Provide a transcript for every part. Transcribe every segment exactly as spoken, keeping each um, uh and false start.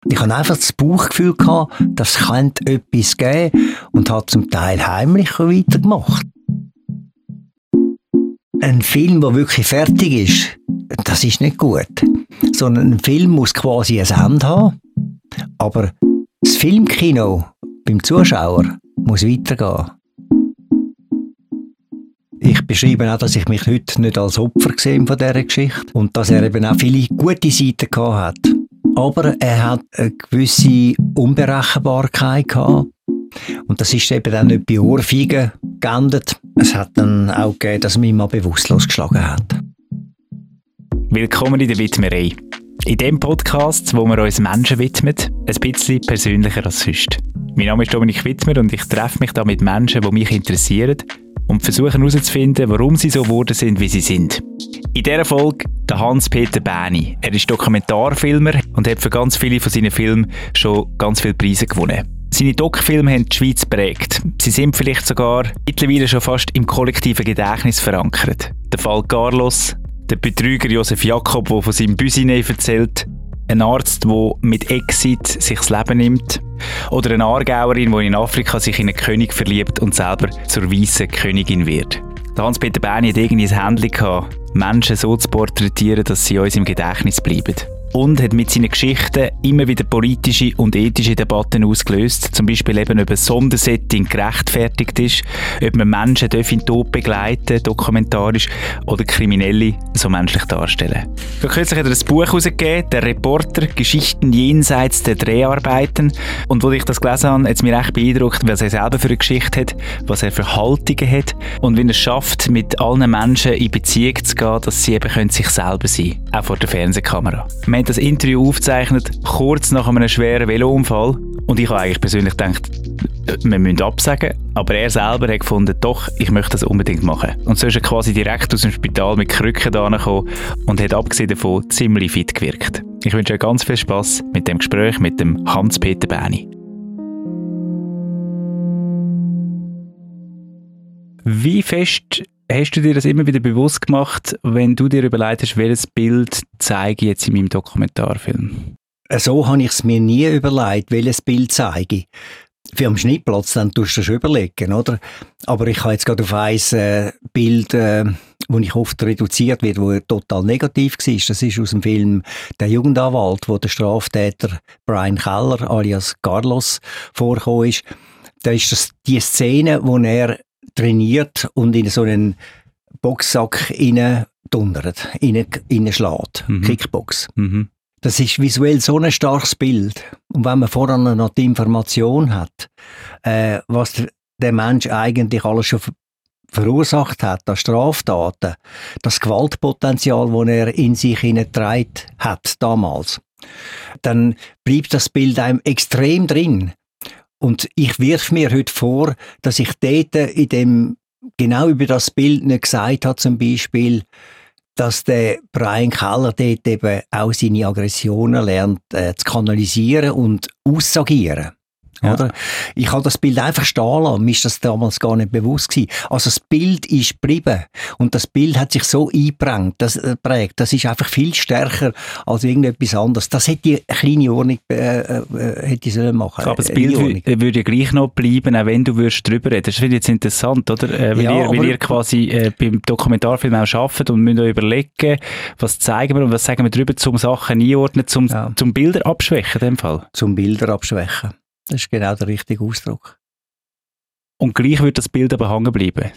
Ich hatte einfach das Bauchgefühl gehabt, das könnte etwas geben und habe zum Teil heimlich weitergemacht. Ein Film, der wirklich fertig ist, das ist nicht gut. Sondern ein Film muss quasi ein Ende haben, aber das Filmkino beim Zuschauer muss weitergehen. Ich beschreibe auch, dass ich mich heute nicht als Opfer gesehen von dieser Geschichte und dass er eben auch viele gute Seiten gehabt hat. Aber er hat eine gewisse Unberechenbarkeit gehabt. Und das ist eben dann nicht bei Ohrfeigen geendet. Es hat dann auch gegeben, dass man ihn mal bewusstlos geschlagen hat. Willkommen in der Widmerei. In dem Podcast, wo wir uns Menschen widmen, ein bisschen persönlicher als sonst. Mein Name ist Dominik Wittmer und ich treffe mich da mit Menschen, die mich interessieren und versuche herauszufinden, warum sie so geworden sind, wie sie sind. In dieser Folge der Hans-Peter Bähni. Er ist Dokumentarfilmer und hat für ganz viele von seinen Filmen schon ganz viele Preise gewonnen. Seine Doc-Filme haben die Schweiz geprägt. Sie sind vielleicht sogar mittlerweile schon fast im kollektiven Gedächtnis verankert. Der Fall Carlos, der Betrüger Josef Jakob, der von seinem Büsine erzählt, ein Arzt, der mit Exit sich das Leben nimmt, oder eine Aargauerin, die in Afrika sich in einen König verliebt und selber zur weißen Königin wird. Der Hans-Peter Bähni hat irgendwie ein Händchen gehabt, Menschen so zu porträtieren, dass sie uns im Gedächtnis bleiben. Und hat mit seinen Geschichten immer wieder politische und ethische Debatten ausgelöst. Zum Beispiel eben, ob ein Sondersetting gerechtfertigt ist, ob man Menschen in den Tod begleiten, dokumentarisch, oder Kriminelle so menschlich darstellen. Für kürzlich hat er ein Buch herausgegeben, «Der Reporter. Geschichten jenseits der Dreharbeiten». Und als ich das gelesen habe, hat es mich recht beeindruckt, was er selber für eine Geschichte hat, was er für Haltungen hat und wie er es schafft, mit allen Menschen in Beziehung zu gehen, dass sie eben können sich selber sein können, auch vor der Fernsehkamera. Wir haben das Interview aufgezeichnet, kurz nach einem schweren Velounfall. Und ich habe eigentlich persönlich gedacht, wir müssen absagen. Aber er selber hat gefunden, doch, ich möchte das unbedingt machen. Und so ist er quasi direkt aus dem Spital mit Krücken da gekommen und hat abgesehen davon ziemlich fit gewirkt. Ich wünsche euch ganz viel Spass mit dem Gespräch mit dem Hans-Peter Bähni. Wie fest hast du dir das immer wieder bewusst gemacht, wenn du dir überlegst, welches Bild zeige ich jetzt in meinem Dokumentarfilm? So habe ich es mir nie überlegt, welches Bild zeige ich. Für am Schnittplatz, dann tust du das schon überlegen, oder? Aber ich habe jetzt gerade auf ein äh, Bild, äh, wo ich oft reduziert wird, wo total negativ war. Das ist aus dem Film «Der Jugendanwalt», wo der Straftäter Brian Keller alias Carlos vorgekommen ist. Da ist das die Szene, wo er trainiert und in so einen Boxsack reindundert, reinschlägt. Mhm. Kickbox. Mhm. Das ist visuell so ein starkes Bild. Und wenn man vorher noch die Information hat, äh, was der, der Mensch eigentlich alles schon ver- verursacht hat, an Straftaten, das Gewaltpotenzial, das er in sich hineingetragen hat damals, dann bleibt das Bild einem extrem drin. Und ich wirf mir heute vor, dass ich dort in dem, genau über das Bild nicht gesagt habe, zum Beispiel, dass der Brian Keller dort eben auch seine Aggressionen lernt äh, zu kanalisieren und aussagieren. Ja. Oder? Ich habe das Bild einfach stehen lassen, mir ist das damals gar nicht bewusst gewesen. Also das Bild ist geblieben und das Bild hat sich so eingeprägt, das, äh, prägt. Das ist einfach viel stärker als irgendetwas anderes. Das hätte die kleine Ordnung äh, äh, hätte ich sollen machen. Aber das Bild w- würde ja gleich noch bleiben, auch wenn du würdest drüber reden. Das finde ich jetzt interessant, oder? Äh, weil, ja, ihr, weil ihr quasi äh, beim Dokumentarfilm auch arbeitet und müsst euch überlegen, was zeigen wir und was sagen wir drüber, um Sachen einordnen, zum, ja. zum Bilder abschwächen in dem Fall. Zum Bilder abschwächen. Das ist genau der richtige Ausdruck. Und gleich wird das Bild aber hängen bleiben?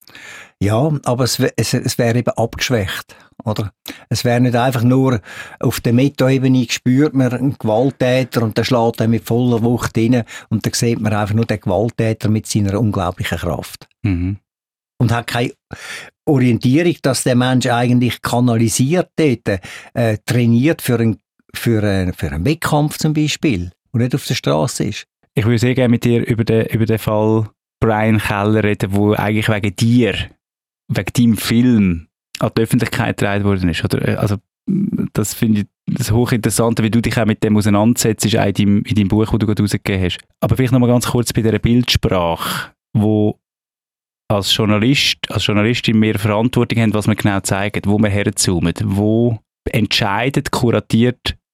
Ja, aber es, es, es wäre eben abgeschwächt, oder? Es wäre nicht einfach nur auf der Metaebene spürt man einen Gewalttäter und der schlägt dann mit voller Wucht rein und dann sieht man einfach nur den Gewalttäter mit seiner unglaublichen Kraft. Mhm. Und hat keine Orientierung, dass der Mensch eigentlich kanalisiert dort, äh, trainiert für einen, für, einen, für einen Wettkampf zum Beispiel. Und nicht auf der Straße ist. Ich würde sehr gerne mit dir über den, über den Fall Brian Keller reden, der eigentlich wegen dir, wegen deinem Film an die Öffentlichkeit getragen worden ist. Oder, also, das finde ich das hochinteressant, wie du dich auch mit dem auseinandersetzt, ist auch in deinem, in deinem Buch, das du gerade rausgegeben hast. Aber vielleicht noch mal ganz kurz bei dieser Bildsprache, wo als Journalist, als Journalistin mehr Verantwortung haben, was wir genau zeigen, wo wir herzoomen, wo entscheidet, kuratiert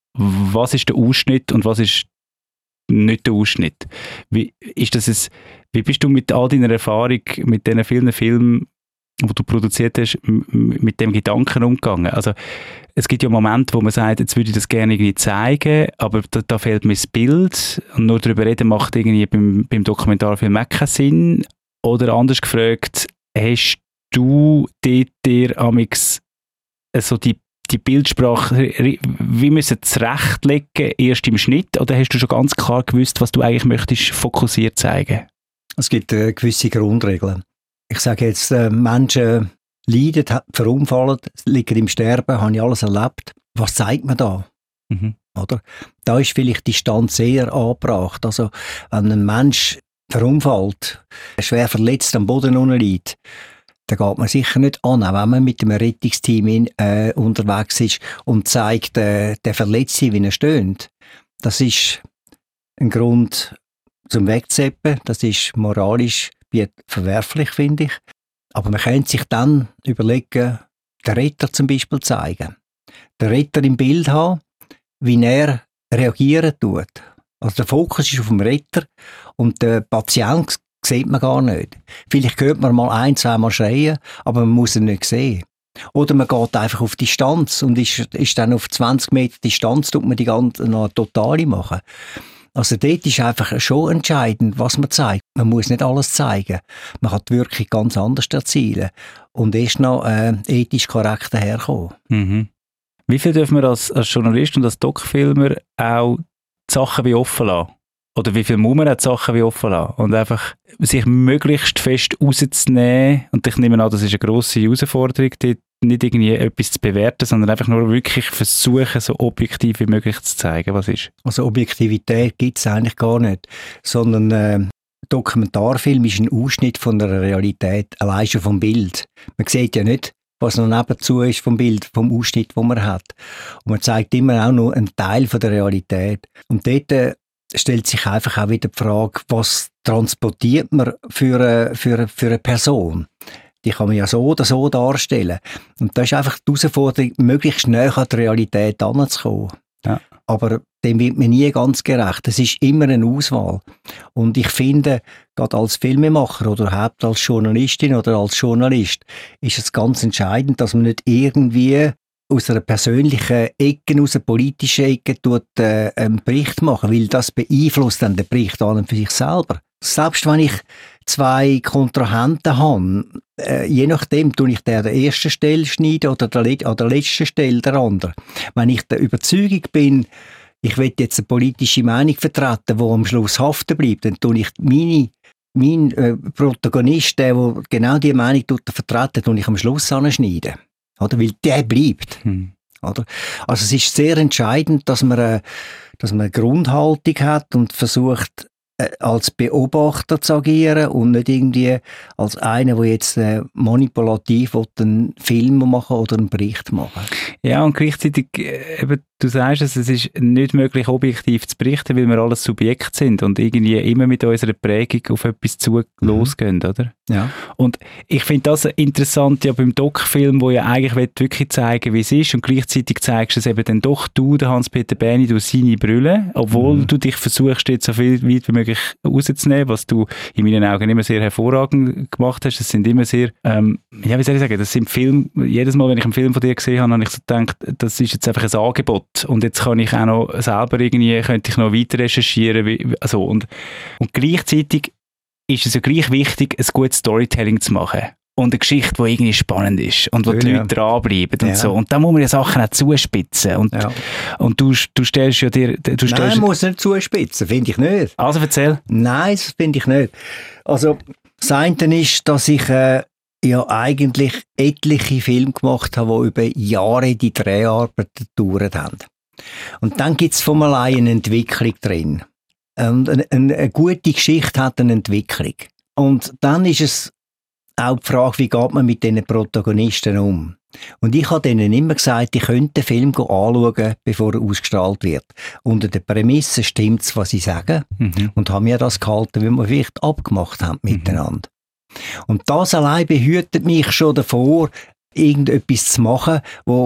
was ist der Ausschnitt und was ist nicht der Ausschnitt? Wie, ist das ein, wie bist du mit all deiner Erfahrung, mit diesen vielen Filmen, die du produziert hast, m- mit dem Gedanken umgegangen? Also es gibt ja Momente, wo man sagt, jetzt würde ich das gerne irgendwie zeigen, aber da, da fehlt mir das Bild und nur darüber reden macht irgendwie beim, beim Dokumentarfilm auch keinen Sinn. Oder anders gefragt, hast du dort dir amix so die, die Bildsprache, wie müssen zurechtlegen, erst im Schnitt, oder hast du schon ganz klar gewusst, was du eigentlich möchtest fokussiert zeigen? Es gibt äh, gewisse Grundregeln. Ich sage jetzt, äh, Menschen leiden, verunfallen, liegen im Sterben, habe ich alles erlebt. Was zeigt man da? Mhm. Oder? Da ist vielleicht die Distanz sehr angebracht. Also, wenn ein Mensch verunfallt, schwer verletzt am Boden unten liegt, dann geht man sicher nicht an, auch wenn man mit einem Rettungsteam in, äh, unterwegs ist und zeigt, äh, der Verletzte, wie er stöhnt. Das ist ein Grund zum Wegzuseppen. Das ist moralisch verwerflich, finde ich. Aber man könnte sich dann überlegen, den Retter zum Beispiel zeigen. Den Retter im Bild haben, wie er reagieren tut. Also der Fokus ist auf dem Retter und der Patient sieht man gar nicht. Vielleicht hört man mal ein, zweimal schreien, aber man muss ihn nicht sehen. Oder man geht einfach auf Distanz und ist, ist dann auf zwanzig Meter Distanz, tut man die ganze noch eine totale machen. Also dort ist einfach schon entscheidend, was man zeigt. Man muss nicht alles zeigen. Man kann die Wirkung ganz anders erzielen und erst noch äh, ethisch korrekt daherkommen. Mhm. Wie viel dürfen wir als, als Journalist und als Doc-Filmer auch die Sachen wie offen lassen? Oder wie viel muss man auch die Sachen wie offen lassen? Und einfach sich möglichst fest rauszunehmen. Und ich nehme an, das ist eine grosse Herausforderung, dort nicht irgendwie etwas zu bewerten, sondern einfach nur wirklich versuchen, so objektiv wie möglich zu zeigen, was ist. Also Objektivität gibt es eigentlich gar nicht, sondern äh, Dokumentarfilm ist ein Ausschnitt von der Realität, allein schon vom Bild. Man sieht ja nicht, was noch nebenzu ist vom Bild, vom Ausschnitt, den man hat. Und man zeigt immer auch nur einen Teil von der Realität. Und dort äh, stellt sich einfach auch wieder die Frage, was transportiert man für eine, für eine, für eine Person? Die kann man ja so oder so darstellen. Und da ist einfach die Herausforderung, möglichst näher an die Realität heranzukommen. Ja. Aber dem wird man nie ganz gerecht. Es ist immer eine Auswahl. Und ich finde, gerade als Filmemacher oder überhaupt als Journalistin oder als Journalist, ist es ganz entscheidend, dass man nicht irgendwie aus einer persönlichen Ecke, aus einer politischen Ecke tut, äh, einen Bericht machen, weil das beeinflusst dann den Bericht an und für sich selber. Selbst wenn ich zwei Kontrahenten habe, äh, je nachdem tue ich der an der ersten Stelle schneiden oder der, an der letzten Stelle der andere. Wenn ich der Überzeugung bin, ich will jetzt eine politische Meinung vertreten, die am Schluss haften bleibt, dann tue ich meine, mein äh, Protagonist, der, der genau diese Meinung vertreten, tue ich am Schluss anschneiden. Oder? Weil der bleibt. Hm. Oder? Also es ist sehr entscheidend, dass man, äh, dass man eine Grundhaltung hat und versucht, äh, als Beobachter zu agieren und nicht irgendwie als einer, der jetzt äh, manipulativ einen Film machen oder einen Bericht machen. Ja, und gleichzeitig, äh, eben, du sagst es, es ist nicht möglich, objektiv zu berichten, weil wir alles Subjekt sind und irgendwie immer mit unserer Prägung auf etwas zu mhm. losgehen, oder? Ja. Und ich finde das interessant ja beim Doc-Film, wo ja eigentlich wirklich zeigen, wie es ist und gleichzeitig zeigst du es eben dann doch du, der Hans-Peter Berni, durch seine Brille, obwohl mhm. du dich versuchst, jetzt so viel weit wie möglich rauszunehmen, was du in meinen Augen immer sehr hervorragend gemacht hast. Das sind immer sehr, ähm, ja, wie soll ich sagen, das sind Film, jedes Mal, wenn ich einen Film von dir gesehen habe, habe ich so gedacht, das ist jetzt einfach ein Angebot. Und jetzt kann ich auch noch selber irgendwie, könnte ich noch weiter recherchieren. Wie, also und, und gleichzeitig ist es ja gleich wichtig, ein gutes Storytelling zu machen. Und eine Geschichte, die irgendwie spannend ist und wo Schön, die Leute ja. dranbleiben und ja. so. Und da muss man ja Sachen auch zuspitzen. Und, ja. und du, du stellst ja dir... Du stellst Nein, man muss nicht zuspitzen, finde ich nicht. Also erzähl. Nein, das finde ich nicht. Also das eine ist, dass ich... Äh, ja eigentlich etliche Filme gemacht habe, die über Jahre die Dreharbeiten gedauert haben. Und dann gibt es von allein eine Entwicklung drin. Und eine, eine, eine gute Geschichte hat eine Entwicklung. Und dann ist es auch die Frage, wie geht man mit diesen Protagonisten um? Und ich habe denen immer gesagt, ich könnte den Film anschauen, bevor er ausgestrahlt wird. Unter der Prämisse stimmt es, was sie sagen. Mhm. Und haben mir das gehalten, wie wir vielleicht abgemacht haben miteinander. Mhm. Und das allein behütet mich schon davor, irgendetwas zu machen, wo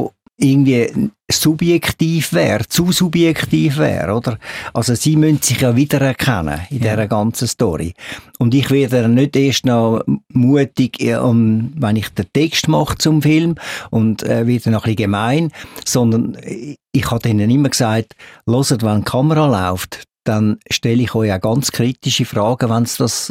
irgendwie subjektiv wäre, zu subjektiv wäre, oder? Also sie müssen sich ja wiedererkennen in ja. dieser ganzen Story. Und ich werde dann nicht erst noch mutig, um, wenn ich den Text mache zum Film und äh, wieder noch ein bisschen gemein, sondern ich habe ihnen immer gesagt, hört, wenn die Kamera läuft, dann stelle ich euch auch ganz kritische Fragen, wenn es das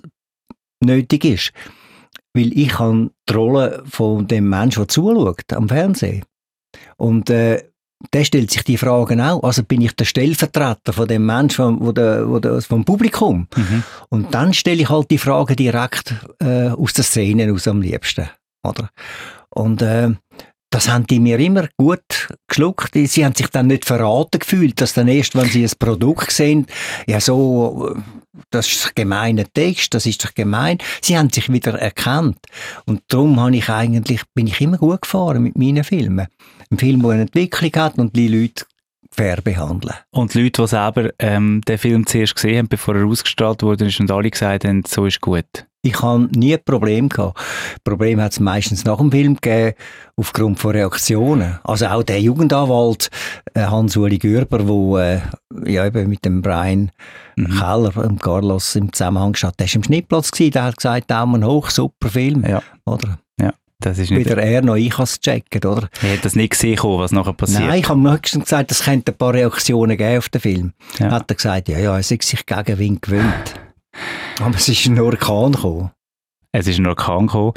nötig ist. Weil ich habe die Rolle von dem Menschen, der zuschaut am Fernsehen. Und äh, der stellt sich die Fragen auch. Also bin ich der Stellvertreter von dem Menschen, wo der, wo der, vom Publikum. Mhm. Und dann stelle ich halt die Fragen direkt äh, aus der Szene aus am liebsten. Oder? Und äh, das haben die mir immer gut geschluckt. Sie haben sich dann nicht verraten gefühlt, dass dann erst, wenn sie ein Produkt sehen, ja so, das ist ein gemeiner Text, das ist doch gemein. Sie haben sich wieder erkannt. Und darum habe ich eigentlich, bin ich immer gut gefahren mit meinen Filmen. Ein Film, der eine Entwicklung hat und die Leute fair behandeln. Und die Leute, die selber ähm, den Film zuerst gesehen haben, bevor er ausgestrahlt wurde, und alle gesagt haben, so ist gut. Ich habe nie ein Problem gehabt. Problem hat es meistens nach dem Film gegeben, aufgrund von Reaktionen. Also auch der Jugendanwalt, äh, Hans-Uli Gürber, der äh, ja, eben mit dem Brian mhm. Keller und Carlos im Zusammenhang stand, der war im Schnittplatz gewesen, der hat gesagt, Daumen hoch, super Film. Ja. Oder? Ja. Das ist nicht weder er noch ich habe es gecheckt, oder? Er hat das nicht gesehen, was nachher passiert. Nein, ich habe mir höchstens gesagt, es könnte ein paar Reaktionen geben auf den Film. Ja. Hat er gesagt, ja, ja, er sei sich gegen Wind gewöhnt. Aber es ist ein Orkan gekommen. Es ist ein Orkan gekommen.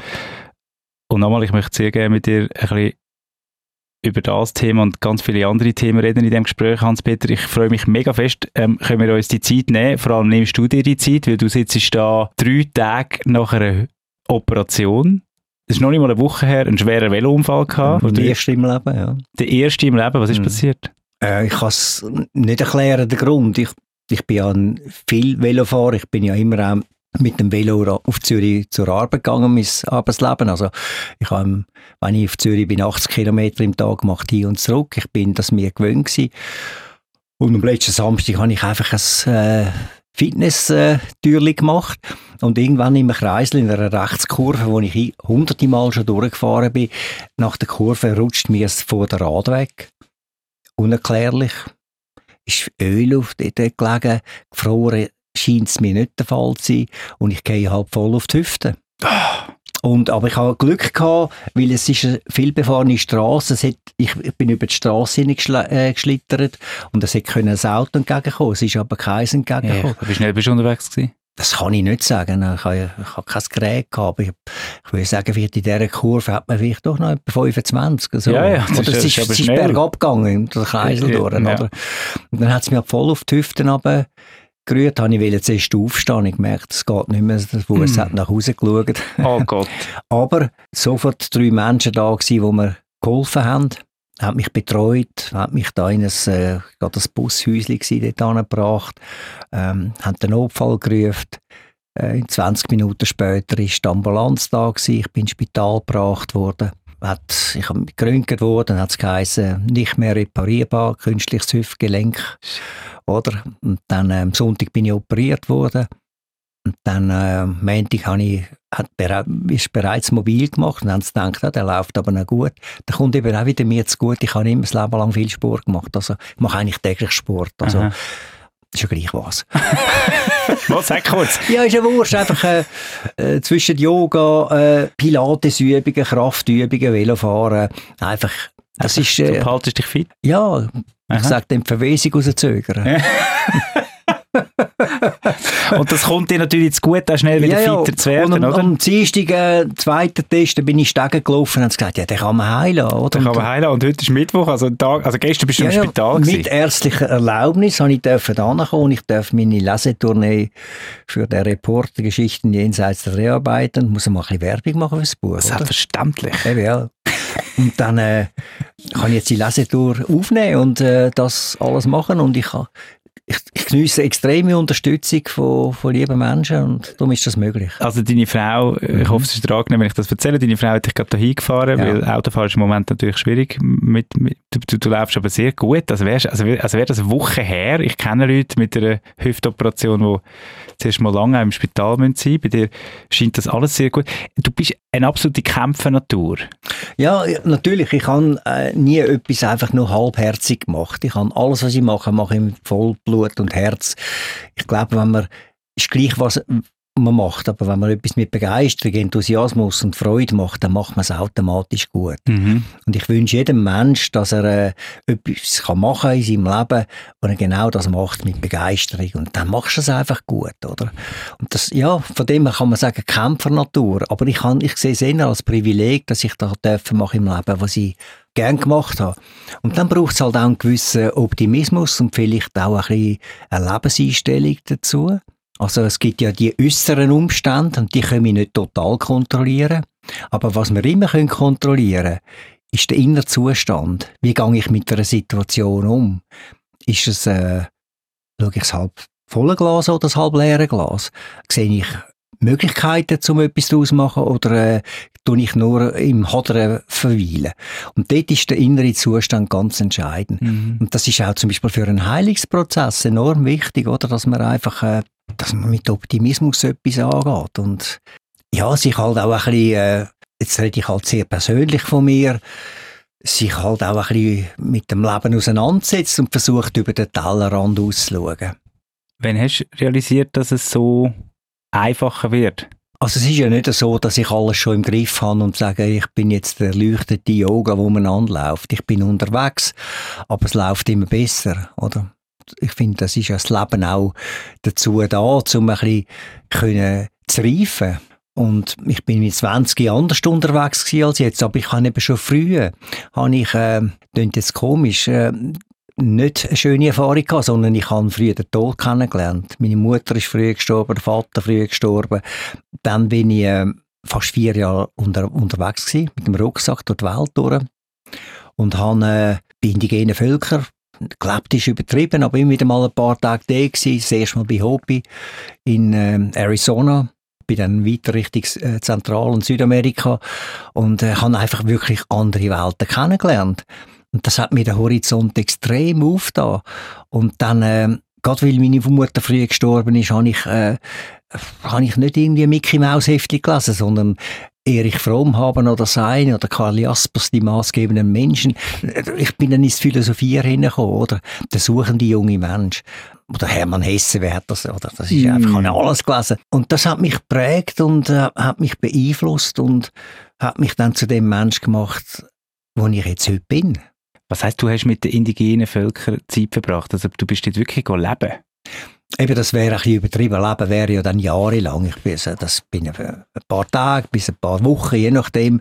Und nochmal, ich möchte sehr gerne mit dir ein bisschen über das Thema und ganz viele andere Themen reden in diesem Gespräch, Hans-Peter. Ich freue mich mega fest. Ähm, können wir uns die Zeit nehmen? Vor allem nimmst du dir die Zeit, weil du sitzt da drei Tage nach einer Operation. Es ist noch nicht mal eine Woche her, einen schweren Velounfall gehabt. Ja, der erste im Leben, ja. Der erste im Leben, was ist mhm. passiert? Äh, ich kann es nicht erklären, den Grund. Ich, ich bin ja ein viel Velofahrer. Ich bin ja immer auch mit dem Velo auf Zürich zur Arbeit gegangen, mein Arbeitsleben. Also ich habe, wenn ich auf Zürich bin, achtzig Kilometer im Tag gemacht, hin und zurück. Ich bin das mir gewöhnt gewesen. Und am letzten Samstag habe ich einfach ein äh, Fitness-Türli gemacht. Und irgendwann im Kreisel in einer Rechtskurve, wo ich hunderte Mal schon durchgefahren bin, nach der Kurve rutscht mir das Vorderrad weg. Unerklärlich. Ist Ölluft dort gelegen, gefroren scheint es mir nicht der Fall zu sein. Und ich gehe halt voll auf die Hüfte. Und, aber ich habe Glück gehabt, weil es ist eine vielbefahrene Straße. Es hat, ich, ich bin über die Straße hineingeschlittert und es hätte ein Auto entgegenkommen. Es ist aber keins entgegengekommen. Ja, wie schnell bist du unterwegs gewesen? Das kann ich nicht sagen. Ich habe, ich habe kein Gerät gehabt. Ich, ich würde sagen, vielleicht in dieser Kurve hat man vielleicht doch noch etwa fünfundzwanzig. So. Ja, ja. Das oder es ist, ist, ist bergab gegangen, der Kreisel durch. Ja. Oder? Und dann hat es mir voll auf die Hüfte runter gerührt, habe ich zuerst aufstehen. Ich gemerkt, es geht nicht mehr. Der Fuß mm. hat nach Hause geschaut. Oh Gott. Aber sofort drei Menschen da gewesen, die mir geholfen haben, haben mich betreut, haben mich da in ein, äh, das Bushäuschen dort angebracht, ähm, haben den Notfall gerufen. Äh, zwanzig Minuten später war die Ambulanz da gewesen. Ich bin ins Spital gebracht worden. Hat, ich habe geröntgt worden, hat es geheißen, nicht mehr reparierbar, künstliches Hüftgelenk. Oder? Und dann am ähm, Sonntag bin ich operiert worden. Und dann am äh, Montag habe ich, hat, ist bereits mobil gemacht und haben sie gedacht, ja, der läuft aber noch gut. Der kommt eben auch wieder mir zu gut. Ich habe immer das Leben lang viel Sport gemacht. Also, ich mache eigentlich täglich Sport. Also, Aha. ist ja gleich was. Was, sag kurz. Ja, ist ja wurscht. Einfach äh, äh, zwischen Yoga, äh, Pilatesübungen, Kraftübungen, Velofahren. Einfach, das ist... Äh, du haltest dich fit? Ja, ich sage dem Verwesung rauszögern. Und das kommt dir natürlich zu gut, auch schnell wieder ja, fitter zu werden, und, oder? Und am Dienstag, äh, zweiten Test, da bin ich Stegen gelaufen und haben gesagt, ja, den kann man heilen, oder? Den kann man heilen und heute ist Mittwoch, also, Tag, also gestern bist du ja, im Spital ja, mit ärztlicher Erlaubnis habe ich dürfen da kommen und ich darf meine Lesetournee für die Reportergeschichten jenseits der Dreharbeiten, muss mal ein bisschen Werbung machen für das Buch, selbstverständlich. Eben, ja. Und dann äh, kann ich jetzt die Lesetour aufnehmen und äh, das alles machen und ich, ich, ich ich geniesse extreme Unterstützung von, von lieben Menschen und darum ist das möglich. Also deine Frau, mhm. ich hoffe, es ist dir angenehm, wenn ich das erzähle, deine Frau hat dich gerade hierhin gefahren, ja. weil Autofahren ist im Moment natürlich schwierig. Mit, mit, du, du, du läufst aber sehr gut. Also wäre also wär, also wär das eine Woche her. Ich kenne Leute mit einer Hüftoperation, die zuerst mal lange im Spital sein müssen. Bei dir scheint das alles sehr gut. Du bist eine absolute Kämpfernatur. Ja, natürlich. Ich habe äh, nie etwas einfach nur halbherzig gemacht. Ich habe alles, was ich mache, mache ich mit Vollblut und Herz. Ich glaube, wenn man, ist gleich, was man macht, aber wenn man etwas mit Begeisterung, Enthusiasmus und Freude macht, dann macht man es automatisch gut. Mhm. Und ich wünsche jedem Mensch, dass er äh, etwas kann machen in seinem Leben, und er genau das macht mit Begeisterung. Und dann machst du es einfach gut, oder? Und das, ja, von dem her kann man sagen, Kämpfernatur. Aber ich, kann, ich sehe es eher als Privileg, dass ich da dürfen machen im Leben, was ich gern gemacht habe. Und dann braucht es halt auch einen gewissen Optimismus und vielleicht auch ein bisschen eine Lebenseinstellung dazu. Also es gibt ja die äußeren Umstände und die können wir nicht total kontrollieren. Aber was wir immer können kontrollieren, ist der innere Zustand. Wie gehe ich mit einer Situation um? Ist es, äh, schaue ich das halb volle Glas oder das halb leere Glas? Sehe ich Möglichkeiten, um etwas daraus zu machen, oder äh, tue ich nur im Hadern verweilen? Und dort ist der innere Zustand ganz entscheidend. Mhm. Und das ist auch zum Beispiel für einen Heilungsprozess enorm wichtig, oder? Dass man einfach, äh, dass man mit Optimismus etwas angeht. Und ja, sich halt auch ein bisschen, äh, jetzt rede ich halt sehr persönlich von mir, sich halt auch ein bisschen mit dem Leben auseinandersetzt und versucht, über den Tellerrand auszuschauen. Wann hast du realisiert, dass es so einfacher wird? Also es ist ja nicht so, dass ich alles schon im Griff habe und sage, ich bin jetzt der leuchtete Yoga, wo man anläuft. Ich bin unterwegs, aber es läuft immer besser, oder? Ich finde, das ist ja das Leben auch dazu da, um ein bisschen können zu reifen. Und ich bin mit zwanzig Jahren anders unterwegs gewesen als jetzt, aber ich habe eben schon früh, habe ich, äh, klingt jetzt komisch, äh, nicht eine schöne Erfahrung gehabt, sondern ich habe früh den Tod kennengelernt. Meine Mutter ist früh gestorben, der Vater früh gestorben. Dann bin ich äh, fast vier Jahre unter, unterwegs gewesen, mit dem Rucksack durch die Welt durch und habe äh, bei indigenen Völkern gelebt, ist übertrieben, aber immer wieder mal ein paar Tage da gewesen. Das erste Mal bei Hopi in äh, Arizona, bin dann weiter Richtung äh, Zentral- und Südamerika und äh, habe einfach wirklich andere Welten kennengelernt. Und das hat mir den Horizont extrem aufgetan. Und dann, äh, gerade weil meine Mutter früh gestorben ist, habe ich, äh, habe ich nicht irgendwie Mickey Maus Heftchen gelesen, sondern Erich Fromm haben oder sein oder Karl Jaspers, die maßgebenden Menschen. Ich bin dann ins Philosophieren hineingekommen, oder? Der suchende junge Mensch. Oder Hermann Hesse, wer hat das? Oder? Das ist mm. einfach, ich habe alles gelesen. Und das hat mich geprägt und äh, hat mich beeinflusst und hat mich dann zu dem Mensch gemacht, wo ich jetzt heute bin. Was heisst, du hast mit den indigenen Völkern Zeit verbracht? Also du bist dort wirklich leben? Eben, das wäre ein bisschen übertrieben. Leben wäre ja dann jahrelang. Ich bin, das bin ein paar Tage bis ein paar Wochen, je nachdem.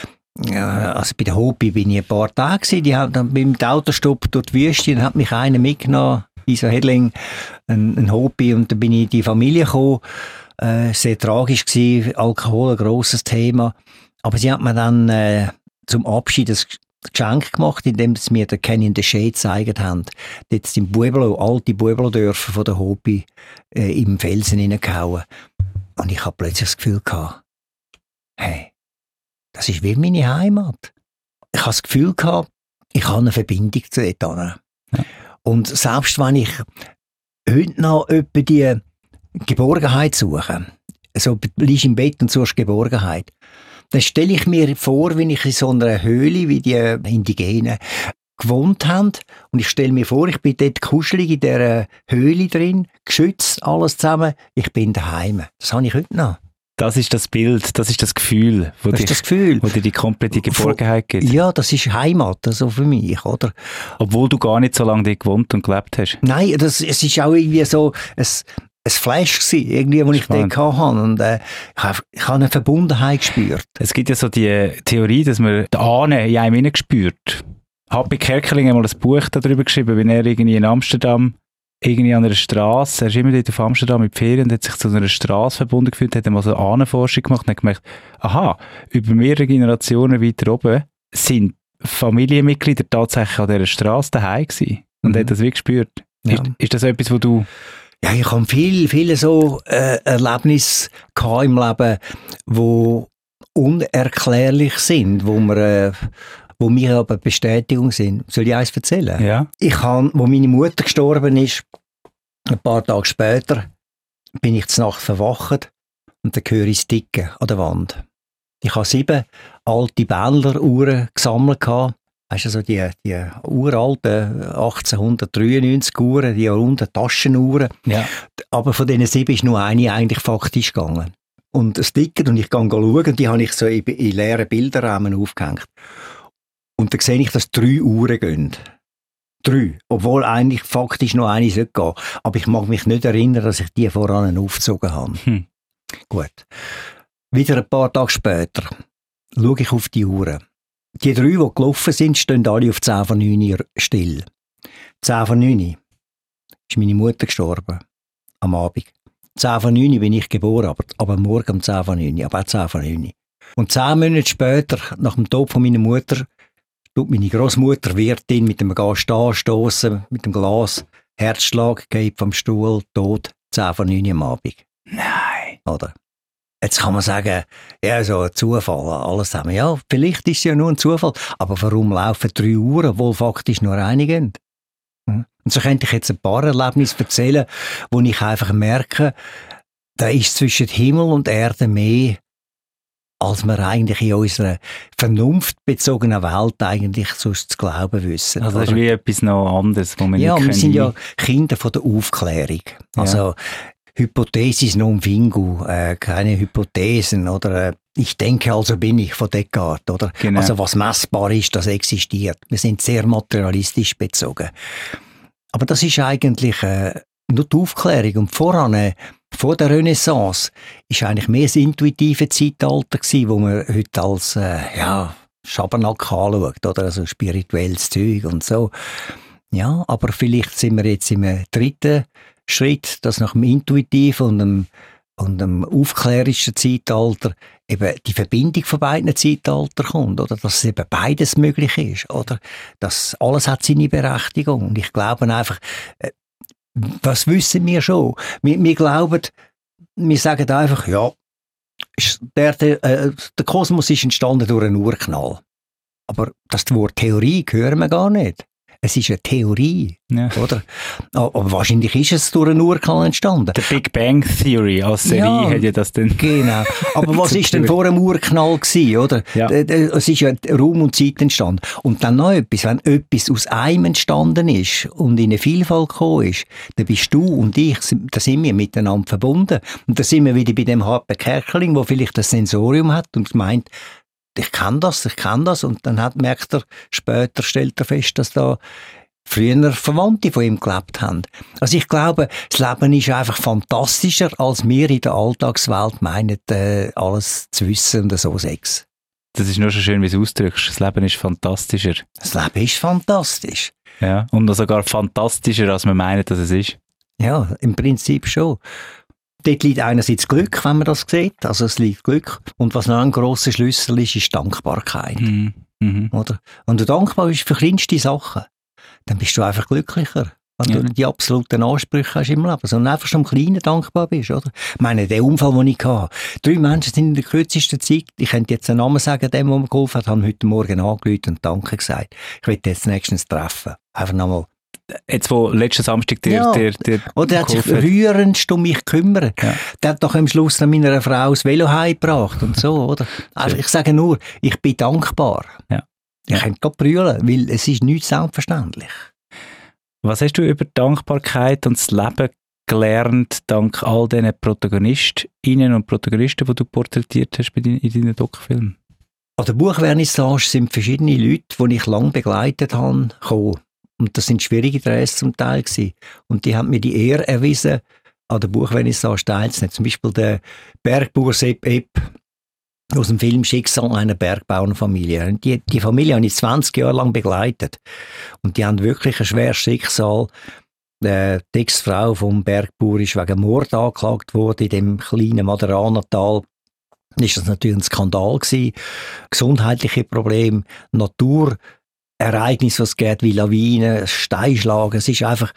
Also bei der Hopi bin ich ein paar Tage gewesen. Die haben dann mit dem Autostopp durch die Wüste und hat mich einer mitgenommen, Isa Hedling, ein, ein Hopi, und dann bin ich in die Familie gekommen. Äh, sehr tragisch gewesen, Alkohol, ein grosses Thema. Aber sie hat mir dann äh, zum Abschied das Geschenk gemacht, indem sie mir den Canyon de Chelly gezeigt haben. Dort sind Pueblo, alte Pueblo-Dörfer von der Hopi äh, im Felsen hineingehauen. Und ich habe plötzlich das Gefühl gehabt, hey, das ist wie meine Heimat. Ich habe das Gefühl gehabt, ich habe eine Verbindung zu dort. Ja. Und selbst wenn ich heute noch etwa die Geborgenheit suche, so liegst im Bett und suchst Geborgenheit, dann stelle ich mir vor, wenn ich in so einer Höhle, wie die Indigenen gewohnt haben, und ich stelle mir vor, ich bin dort kuschelig in dieser Höhle drin, geschützt, alles zusammen, ich bin daheim. Das habe ich heute noch. Das ist das Bild, das ist das Gefühl, wo, das dich, ist das Gefühl. wo dir die komplette Geborgenheit gibt. Ja, das ist Heimat, also für mich, oder? Obwohl du gar nicht so lange dort gewohnt und gelebt hast. Nein, das, es ist auch irgendwie so ein, ein Flash gewesen, irgendwie, wo ich dort hatte. Und äh, ich habe ich hab eine Verbundenheit gespürt. Es gibt ja so die Theorie, dass man die Ahnen in einem innen spürt. Happy Kerkeling hat mal ein Buch darüber geschrieben, wenn er irgendwie in Amsterdam irgendwie an einer Straße, er ist immer dort auf Amsterdam mit Ferien und hat sich zu einer Straße verbunden gefühlt, hat mal so eine Ahnenforschung gemacht und hat gemerkt, aha, über mehrere Generationen weiter oben sind Familienmitglieder tatsächlich an dieser Straße daheim gewesen. Und mhm. hat das wie gespürt. Ja. Ist, ist das etwas, wo du... Ja, ich habe viele, viele so äh, Erlebnisse im Leben, die unerklärlich sind, wo wir, äh, wo mir aber Bestätigung sind. Soll ich eins erzählen? Ja. Ich habe, wo meine Mutter gestorben ist, ein paar Tage später, bin ich zur Nacht verwacht und dann höre ich das Ticken an der Wand. Ich habe sieben alte Bändleruhren gesammelt. Weißt du, so die, die uralten achtzehnhundertdreiundneunzig Uhren, die runden Taschenuhren. Ja. Aber von diesen sieben ist nur eine eigentlich faktisch gegangen. Und das Ticket, und ich gehe schauen, und die habe ich so in, in leeren Bilderrahmen aufgehängt. Und dann sehe ich, dass drei Uhren gehen. Drei. Obwohl eigentlich faktisch noch eine sollte gehen. Aber ich mag mich nicht erinnern, dass ich die voran aufgezogen habe. Hm. Gut. Wieder ein paar Tage später schaue ich auf die Uhren. Die drei, die gelaufen sind, stehen alle auf zehn vor neun still. zehn vor neun ist meine Mutter gestorben. Am Abend. zehn vor neun bin ich geboren, aber, aber morgen um zehn vor neun, aber auch zehn vor neun. Und zehn Monate später, nach dem Tod von meiner Mutter, tut meine Großmutter Wirtin mit dem Gast anstossen, mit dem Glas, Herzschlag, geht vom Stuhl, tot, zehn vor neun am Abend. Nein. Oder? Jetzt kann man sagen, ja, so ein Zufall, alles zusammen. Ja, vielleicht ist es ja nur ein Zufall, aber warum laufen drei Uhren, obwohl faktisch nur eine gehen? Und so könnte ich jetzt ein paar Erlebnisse erzählen, wo ich einfach merke, da ist zwischen Himmel und Erde mehr, als wir eigentlich in unserer vernunftbezogenen Welt eigentlich sonst zu glauben wissen. Also das ist wie etwas noch anderes, wo man ja, nicht wir sind wie... ja Kinder von der Aufklärung. Also ja. Hypothesis non fingu, äh, keine Hypothesen oder äh, ich denke, also bin ich von Descartes, oder? Genau. Also was messbar ist, das existiert. Wir sind sehr materialistisch bezogen. Aber das ist eigentlich äh, nur die Aufklärung. Und voran, äh, vor der Renaissance, ist eigentlich mehr das intuitive Zeitalter gewesen, wo man heute als äh, ja, Schabernack anschaut, oder? Also spirituelles Zeug und so. Ja, aber vielleicht sind wir jetzt im dritten Schritt, dass nach dem intuitiven und dem, und dem aufklärischen Zeitalter eben die Verbindung von beiden Zeitaltern kommt, oder? Dass eben beides möglich ist, oder? Das alles hat seine Berechtigung. Und ich glaube einfach, äh, was wissen wir schon? Wir, wir glauben, wir sagen einfach, ja, der, der, äh, der Kosmos ist entstanden durch einen Urknall. Aber das Wort Theorie hören wir gar nicht. Es ist eine Theorie, ja. Oder? Aber wahrscheinlich ist es durch einen Urknall entstanden. Die Big Bang Theory als Serie ja, hat ja das dann... Genau. Aber was ist denn vor dem Urknall gewesen, oder? Ja. Es ist ja Raum und Zeit entstanden. Und dann noch etwas, wenn etwas aus einem entstanden ist und in eine Vielfalt gekommen ist, dann bist du und ich, da sind wir miteinander verbunden. Und da sind wir wieder bei dem harten Kerkeling, der vielleicht das Sensorium hat und meint, ich kann das, ich kann das. Und dann hat, merkt er, später stellt er fest, dass da früher Verwandte von ihm gelebt haben. Also ich glaube, das Leben ist einfach fantastischer, als wir in der Alltagswelt meinen, äh, alles zu wissen und so Sex. Das ist nur schon schön, wie du es ausdrückst. Das Leben ist fantastischer. Das Leben ist fantastisch. Ja, und sogar fantastischer, als man meint, dass es ist. Ja, im Prinzip schon. Dort liegt einerseits Glück, wenn man das sieht. Also es liegt Glück. Und was noch ein grosser Schlüssel ist, ist Dankbarkeit. Mhm. Mhm. Oder? Wenn du dankbar bist für kleinste Sachen, dann bist du einfach glücklicher. Wenn ja. du die absoluten Ansprüche hast im Leben. Sondern einfach schon im Kleinen dankbar bist. Oder? Ich meine, der Unfall, den ich hatte. Drei Menschen sind in der kürzesten Zeit, ich könnte jetzt einen Namen sagen, dem, der mir geholfen hat, haben heute Morgen angerufen und Danke gesagt. Ich will jetzt nächstens treffen. Einfach nochmal. Jetzt, wo letzten Samstag der, ja. der, der Oder der hat sich rührendst um mich gekümmert. Ja. Der hat doch am Schluss an meiner Frau das Velo heimgebracht und so, oder? Also ich sage nur, ich bin dankbar. Ja. Ich ja. könnte gerade brüllen, weil es ist nicht selbstverständlich. Was hast du über Dankbarkeit und das Leben gelernt, dank all diesen Protagonistinnen und Protagonisten, die du porträtiert hast in deinen Doku-Filmen? An der Buchvernissage sind verschiedene Leute, die ich lange begleitet habe, gekommen. Und das sind schwierige Drehs zum Teil gewesen. Und die haben mir die Ehre erwiesen, an der Buchvernissage teilzunehmen. Zum Beispiel der Bergbauer Sepp Epp aus dem Film Schicksal einer Bergbauernfamilie. Die, die Familie habe ich zwanzig Jahre lang begleitet. Und die haben wirklich ein schweres Schicksal. Die Ex-Frau vom Bergbauer ist wegen Mord angeklagt worden in dem kleinen Maderanertal. Ist das natürlich ein Skandal gewesen. Gesundheitliche Probleme, Natur, Ereignisse, was es geht, wie Lawinen, Steinschlagen. Es ist einfach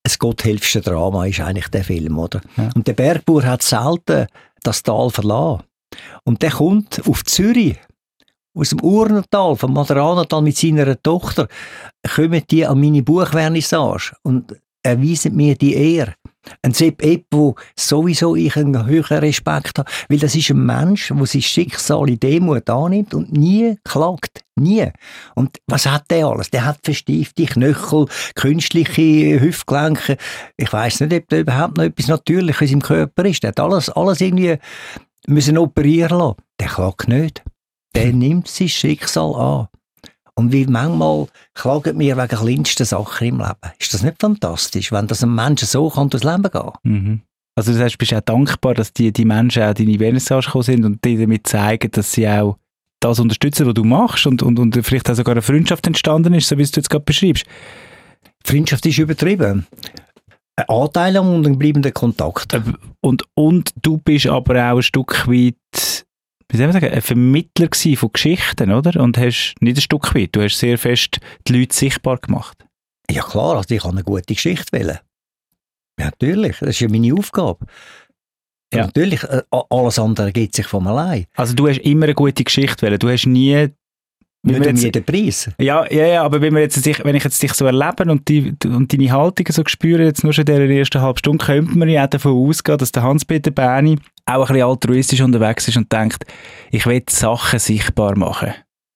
das gotthelfste Drama ist eigentlich der Film, oder? Ja. Und der Bergbauer hat selten das Tal verlassen. Und der kommt auf Zürich, aus dem Urnental, vom Maderanertal mit seiner Tochter, kommen die an meine Buchvernissage und erweisen mir die Ehre. Ein Sepp Epp, wo sowieso ich einen höheren Respekt habe, weil das ist ein Mensch, der sein Schicksal in Demut annimmt und nie klagt. Nie. Und was hat der alles? Der hat verstiefte Knöchel, künstliche Hüftgelenke. Ich weiss nicht, ob da überhaupt noch etwas Natürliches im Körper ist. Der hat alles, alles irgendwie müssen operieren lassen. Der klagt nicht. Der nimmt sein Schicksal an. Und wie manchmal klagen wir wegen kleinsten Sachen im Leben. Ist das nicht fantastisch, wenn das ein Mensch so kann durchs Leben gehen? Mhm. Also das heißt, du bist auch dankbar, dass die, die Menschen auch in deine Vernissage gekommen sind und dir damit zeigen, dass sie auch das unterstützen, was du machst und, und, und vielleicht auch sogar eine Freundschaft entstanden ist, so wie du jetzt gerade beschreibst. Freundschaft ist übertrieben. Ein Anteil und ein bleibender Kontakt. Und, und du bist aber auch ein Stück weit, wie soll man sagen, ein Vermittler gewesen von Geschichten, oder? Und hast nicht ein Stück weit, du hast sehr fest die Leute sichtbar gemacht. Ja klar, also ich kann eine gute Geschichte wählen. Ja, natürlich, das ist ja meine Aufgabe. Ja. Natürlich, alles andere geht sich von allein. Also du hast immer eine gute Geschichte wählen, du hast nie... Nicht um jeden Preis. Ja, ja, ja, aber wenn, wir jetzt, wenn ich jetzt dich so erlebe und, die, und deine Haltung so spüre, jetzt nur schon in dieser ersten halben Stunde, könnte man ja auch davon ausgehen, dass der Hans-Peter Berni auch ein bisschen altruistisch unterwegs ist und denkt, ich will Sachen sichtbar machen.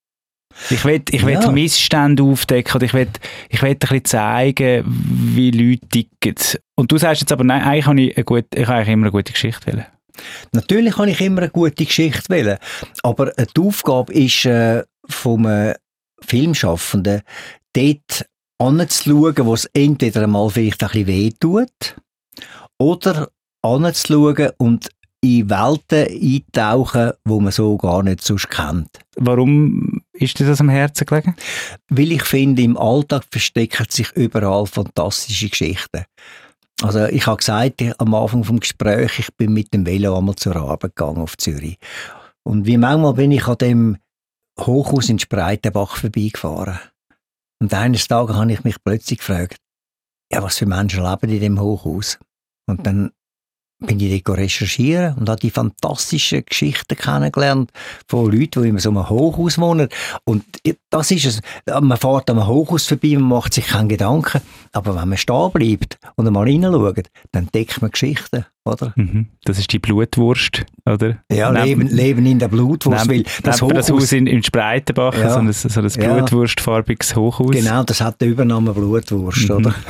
Ich will, ich will ja. Missstände aufdecken und ich will, ich will ein bisschen zeigen, wie Leute ticken. Und du sagst jetzt aber, nein, eigentlich habe ich, eine gute, ich habe eigentlich immer eine gute Geschichte wählen. Natürlich kann ich immer eine gute Geschichte wählen, aber die Aufgabe ist äh, vom äh, Filmschaffenden, dort anzuschauen, wo es entweder einmal vielleicht ein bisschen wehtut, oder anzuschauen und in Welten eintauchen, die man so gar nicht sonst kennt. Warum ist dir das am Herzen gelegen? Weil ich finde, im Alltag verstecken sich überall fantastische Geschichten. Also ich habe gesagt, am Anfang des Gesprächs, ich bin mit dem Velo einmal zur Arbeit gegangen auf Zürich. Und wie manchmal bin ich an dem Hochhaus in Spreitenbach vorbeigefahren. Und eines Tages habe ich mich plötzlich gefragt, ja, was für Menschen leben in dem Hochhaus? Und dann bin ich dort recherchieren und habe die fantastischen Geschichten kennengelernt von Leuten, die in so einem Hochhaus wohnen. Und das ist es. Man fährt am Hochhaus vorbei, man macht sich keine Gedanken. Aber wenn man stehen bleibt und einmal reinschaut, dann entdeckt man Geschichten, oder? Mhm. Das ist die Blutwurst, oder? Ja, Leben, Leben in der Blutwurst. Neben, das, Hochhaus, das Haus in, in Spreitenbach, ja, so ein, so ein ja, blutwurstfarbiges Hochhaus. Genau, das hat den Übernamen Blutwurst, mhm, oder?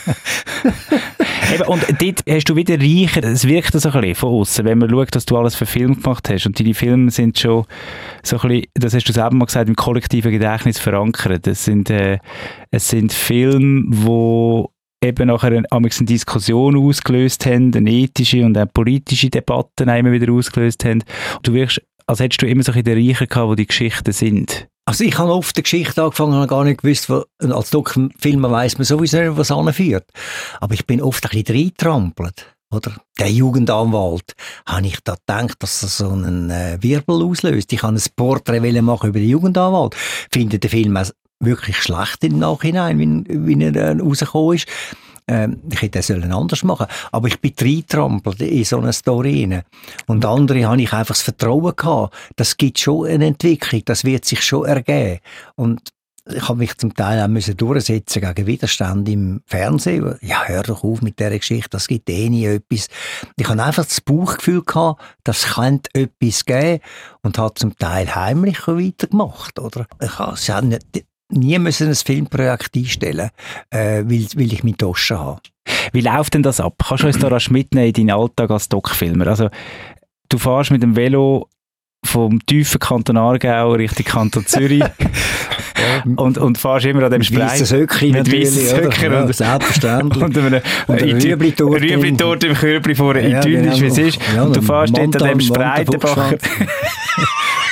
Eben, und dort hast du wieder reicher, es wirkt so ein bisschen von außen, wenn man schaut, dass du alles für Filme gemacht hast. Und deine Filme sind schon so ein bisschen, das hast du selber mal gesagt, im kollektiven Gedächtnis verankert. Es sind, äh, es sind Filme, die eben nachher eine, eine Diskussion ausgelöst haben, eine ethische und eine politische Debatte immer wieder ausgelöst haben. Und du wirkst, als hättest du immer so ein bisschen den Reicher gehabt, wo die Geschichten sind. Also ich habe oft die Geschichte angefangen und habe gar nicht gewusst, wo, als Dokumfilmer weiss man sowieso nicht, was anführt. Aber ich bin oft ein bisschen reingetrampelt. Oder? Der Jugendanwalt, habe ich da gedacht, dass das so einen äh, Wirbel auslöst. Ich habe ein Porträt machen über den Jugendanwalt. Finde den Film auch wirklich schlecht im Nachhinein, wie, wie er äh, rausgekommen ist. Ähm, ich hätte das anders machen sollen. Aber ich bin reingetrampelt in so eine Story rein. Und andere habe ich einfach das Vertrauen gehabt. Das gibt schon eine Entwicklung, das wird sich schon ergeben. Und ich habe mich zum Teil auch müssen durchsetzen gegen Widerstand im Fernsehen. Ja, hör doch auf mit dieser Geschichte, das gibt eh nie etwas. Ich habe einfach das Bauchgefühl gehabt, das könnte etwas geben und habe zum Teil heimlich weitergemacht, oder? Ich habe nicht, nie müssen ein Filmprojekt einstellen, äh, weil, weil ich meine Tasche habe. Wie läuft denn das ab? Kannst du uns da rasch mitnehmen in deinen Alltag als Doc-Filmer? Also, du fährst mit dem Velo vom tiefen Kanton Aargau Richtung Kanton Zürich und, und fährst immer an dem Spreit. Mit Söckchen mit weißen Söckchen ja, und, selbstverständlich. Und einem Rüebli-Torte im Körbli vor ja, Idyll ist, wie es ist. Ja, und du fährst dort an dem Spreitenbacher.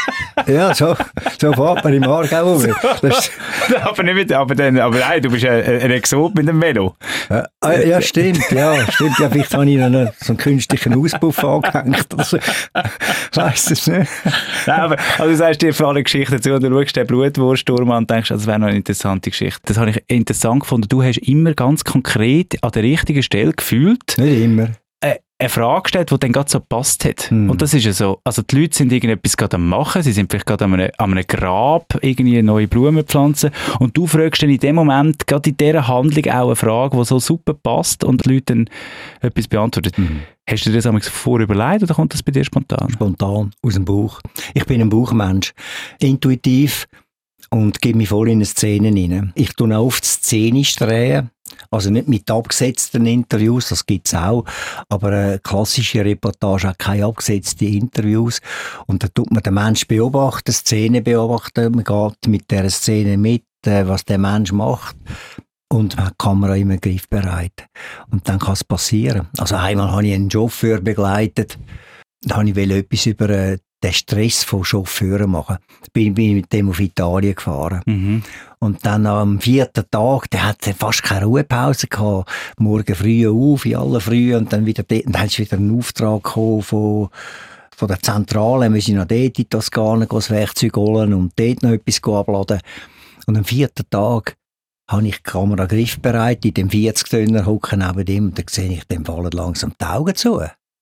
Ja, so, so fährt man im Aargau um. Das aber nicht mit, aber dann, aber nein, du bist ein, ein Exot mit dem Velo. Ja, ja, stimmt, ja, stimmt. Ja, vielleicht habe ich noch einen, so einen künstlichen Auspuff angehängt. Also, ich weiss es nicht. Nein, aber also du sagst dir vor allem Geschichten zu und du schaust den Blutwurststurm an und denkst, das wäre noch eine interessante Geschichte. Das habe ich interessant gefunden. Du hast immer ganz konkret an der richtigen Stelle gefühlt. Nicht immer. Eine Frage gestellt, die dann gerade so gepasst hat. Hm. Und das ist ja so, also die Leute sind irgendetwas gerade am machen, sie sind vielleicht gerade an einem, an einem Grab irgendwie neue Blumen pflanzen und du fragst dann in dem Moment, gerade in dieser Handlung auch eine Frage, die so super passt und die Leute dann etwas beantworten. Hm. Hast du dir das einmal vorher überlegt oder kommt das bei dir spontan? Spontan, aus dem Bauch. Ich bin ein Bauchmensch. Intuitiv und gebe mich voll in eine Szene rein. Ich tue auch oft szenisch drehen. Also nicht mit abgesetzten Interviews, das gibt es auch, aber eine klassische Reportage hat keine abgesetzten Interviews. Und da tut man den Menschen beobachten, Szene beobachten, man geht mit dieser Szene mit, was der Mensch macht. Und man hat die Kamera immer griffbereit. Und dann kann es passieren. Also einmal habe ich einen Chauffeur begleitet, da habe ich etwas über den Stress von Chauffeuren machen. Bin, bin mit dem auf Italien gefahren. Mhm. Und dann am vierten Tag, der hat fast keine Ruhepause gehabt. Morgen früh auf, in aller Früh, und dann wieder dort, und dann ist wieder ein Auftrag gekommen von, von der Zentrale, wir sind noch dort in Toskana, das Werkzeug holen und dort noch etwas abladen. Und am vierten Tag habe ich die Kamera griffbereit, in dem vierzig-Tonner hocken neben ihm, und dann sehe ich, dem fallen langsam die Augen zu.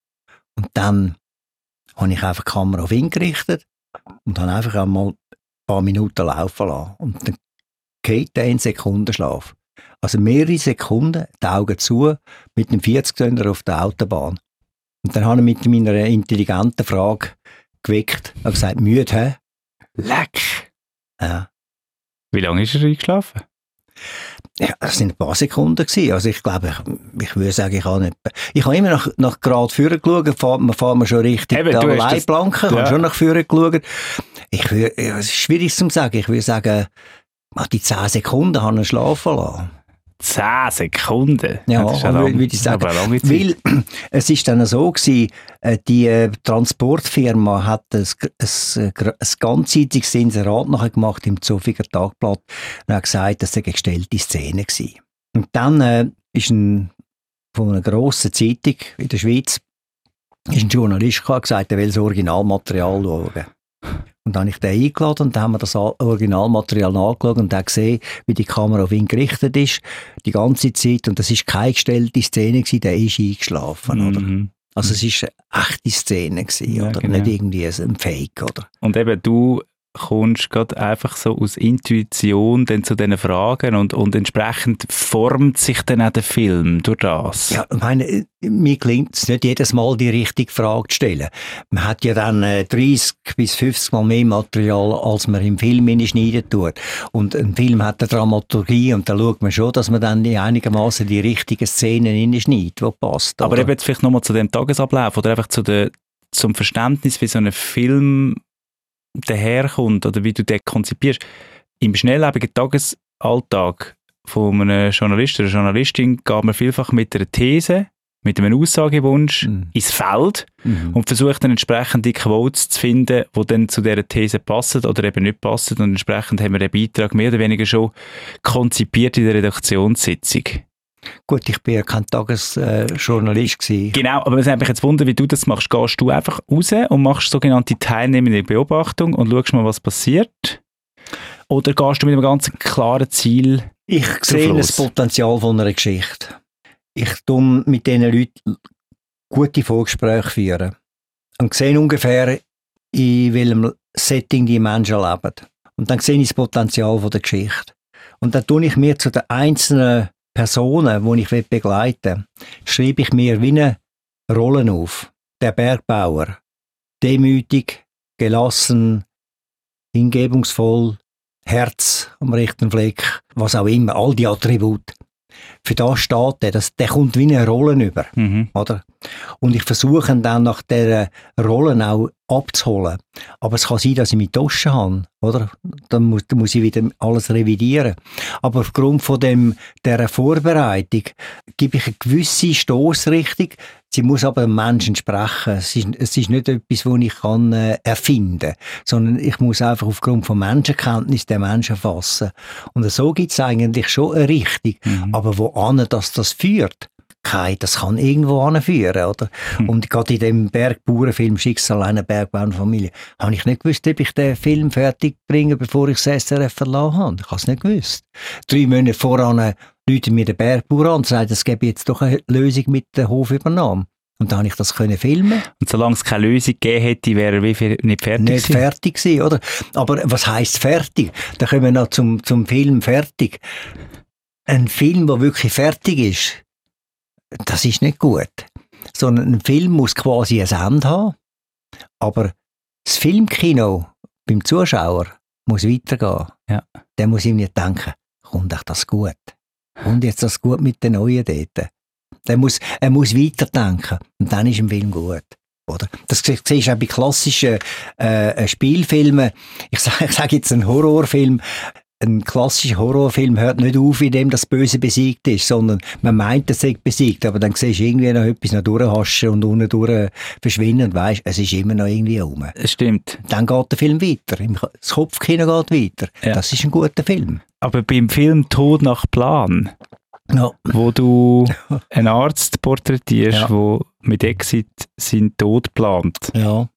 Und dann habe ich einfach die Kamera auf ihn gerichtet und habe einfach einmal ein paar Minuten laufen lassen. Und dann geht er in Sekundenschlaf. Also mehrere Sekunden, die Augen zu, mit einem vierzig-Tonner auf der Autobahn. Und dann habe ich mit meiner intelligenten Frage geweckt und gesagt, müde, hä? Leck! Ja. Wie lange ist er eingeschlafen? Ja, das waren ein paar Sekunden gewesen. Also ich glaube, ich, ich würde sagen, ich habe nicht... Ich habe immer nach, nach gerade vorne geschaut, fahren wir, fahren wir schon richtig Eben, da du Leitplanken, ich ja. habe schon nach vorne geschaut. Ich würde, es ist schwierig zu sagen, ich würde sagen, nach die zehn Sekunden habe ich schlafen lassen. Zehn Sekunden? Ja, das ist ja würde lang, ich sagen. Aber lange Zeit. Weil es ist dann so gewesen, die äh, Transportfirma hat ein, ein, ein ganzseitiges Inserat nachher gemacht im Zofiger Tagblatt und hat gesagt, das sei eine gestellte Szene gewesen. Und dann äh, ist ein, von einer grossen Zeitung in der Schweiz ist ein Journalist gekommen, gesagt, er will das Originalmaterial schauen. Und dann habe ich den eingeladen und dann haben wir das Originalmaterial nachgeschaut und dann gesehen, wie die Kamera auf ihn gerichtet ist, die ganze Zeit. Und das war keine gestellte Szene gewesen, der ist eingeschlafen, Mhm. oder? Also es war eine echte Szene gewesen, Ja, oder? genau. Nicht irgendwie ein Fake, oder? Und eben, du kommst gerade einfach so aus Intuition dann zu diesen Fragen und, und entsprechend formt sich dann auch der Film durch das. Ja, ich meine, mir gelingt es nicht jedes Mal die richtige Frage zu stellen. Man hat ja dann äh, dreißig bis fünfzig Mal mehr Material, als man im Film schneiden tut. Und ein Film hat eine Dramaturgie und da schaut man schon, dass man dann einigermaßen die richtigen Szenen schneidet, die passt. Aber oder? eben jetzt vielleicht nochmal zu dem Tagesablauf oder einfach zu der, zum Verständnis, wie so ein Film daherkommt oder wie du den konzipierst. Im schnelllebigen Tagesalltag von einem Journalisten oder Journalistin geht man vielfach mit einer These, mit einem Aussagewunsch Mhm. ins Feld Mhm. und versucht dann entsprechend die Quotes zu finden, die dann zu dieser These passen oder eben nicht passen. Und entsprechend haben wir den Beitrag mehr oder weniger schon konzipiert in der Redaktionssitzung. Gut, ich bin ja kein Tagesjournalist gewesen. Genau, aber es hat mich jetzt wundern, wie du das machst. Gehst du einfach raus und machst sogenannte teilnehmende Beobachtung und schaust mal, was passiert? Oder gehst du mit einem ganz klaren Ziel? Ich sehe los? das Potenzial von einer Geschichte. Ich tue mit diesen Leuten gute Vorgespräche führen und sehe ungefähr, in welchem Setting die Menschen leben. Und dann sehe ich das Potenzial von der Geschichte. Und dann tue ich mir zu den einzelnen Personen, die ich begleiten will, schreibe ich mir wie eine Rollen auf. Der Bergbauer, demütig, gelassen, hingebungsvoll, Herz am rechten Fleck, was auch immer, all die Attribute. Für das steht er, das, der kommt wie eine Rolle über. Mhm. Oder? Und ich versuche ihn dann nach dieser Rollen auch abzuholen. Aber es kann sein, dass ich mich Taschen habe. Oder? Dann muss, dann muss ich wieder alles revidieren. Aber aufgrund von dem, dieser Vorbereitung gebe ich eine gewisse Stossrichtung. Sie muss aber dem Menschen sprechen. Es ist, es ist nicht etwas, das ich kann, äh, erfinden kann, sondern ich muss einfach aufgrund von Menschenkenntnis den Menschen erfassen. Und so gibt es eigentlich schon eine Richtung. Mhm. Aber wohin das, das führt, kein, das kann irgendwo anführen, oder? Mhm. Und gerade in dem Bergbauernfilm «Schicksal einer Bergbauernfamilie» habe ich nicht gewusst, ob ich den Film fertig bringe, bevor ich das S R F verlassen habe. Ich habe es nicht gewusst. Drei Monate voran rufen mir den Bergbauer an und sagen, es gäbe jetzt doch eine Lösung mit der Hofübernahme. Und dann habe ich das können filmen. Und solange es keine Lösung gegeben hätte, wäre er wie viel nicht fertig Nicht gewesen? fertig gewesen, oder? Aber was heisst fertig? Da kommen wir noch zum, zum Film fertig. Ein Film, der wirklich fertig ist, das ist nicht gut. Sondern ein Film muss quasi ein Ende haben, aber das Filmkino beim Zuschauer muss weitergehen. Ja. Der muss ihm nicht denken, kommt euch das gut? Kommt jetzt das gut mit den neuen Daten? Der muss, er muss weiterdenken und dann ist ein Film gut. Oder? Das siehst du auch bei klassischen äh, Spielfilmen. Ich sage ich sag jetzt einen Horrorfilm. Ein klassischer Horrorfilm hört nicht auf, indem das Böse besiegt ist, sondern man meint, es sei besiegt, aber dann siehst du irgendwie noch etwas noch durchhaschen und unten durch verschwinden und weisst, es ist immer noch irgendwie rum. Es stimmt. Dann geht der Film weiter. Das Kopfkino geht weiter. Ja. Das ist ein guter Film. Aber beim Film «Tod nach Plan», ja. wo du einen Arzt porträtierst, der ja. mit Exit seinen Tod plant, ja.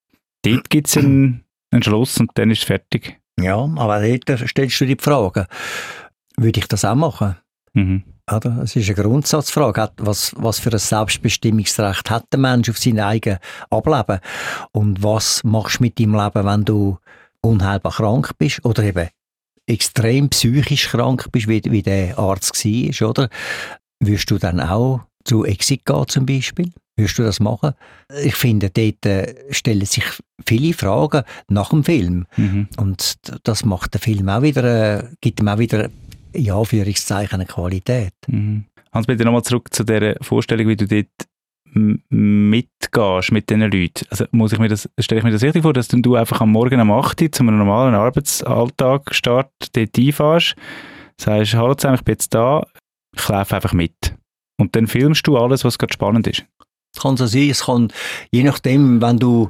dort gibt es einen, einen Schluss und dann ist es fertig. Ja, aber dort stellst du dir die Frage, würde ich das auch machen? Mhm. Oder? Es ist eine Grundsatzfrage. Was, was für ein Selbstbestimmungsrecht hat der Mensch auf sein eigenes Ableben? Und was machst du mit deinem Leben, wenn du unheilbar krank bist oder eben extrem psychisch krank bist, wie, wie der Arzt war, oder? Würdest du dann auch zu Exit gehen zum Beispiel? Würdest du das machen? Ich finde, dort äh, stellen sich viele Fragen nach dem Film. Mhm. Und das macht den Film auch wieder, äh, gibt ihm auch wieder, in Anführungszeichen, eine Qualität. Mhm. Hans, bitte nochmal zurück zu der Vorstellung, wie du dort m- mitgehst mit diesen Leuten. Also muss ich mir das, stelle ich mir das richtig vor, dass du einfach am Morgen um acht Uhr zu einem normalen Arbeitsalltag start, dort einfahrst, sagst, hallo zusammen, ich bin jetzt da, ich laufe einfach mit. Und dann filmst du alles, was gerade spannend ist. Es kann so sein, es kann, je nachdem, wenn du,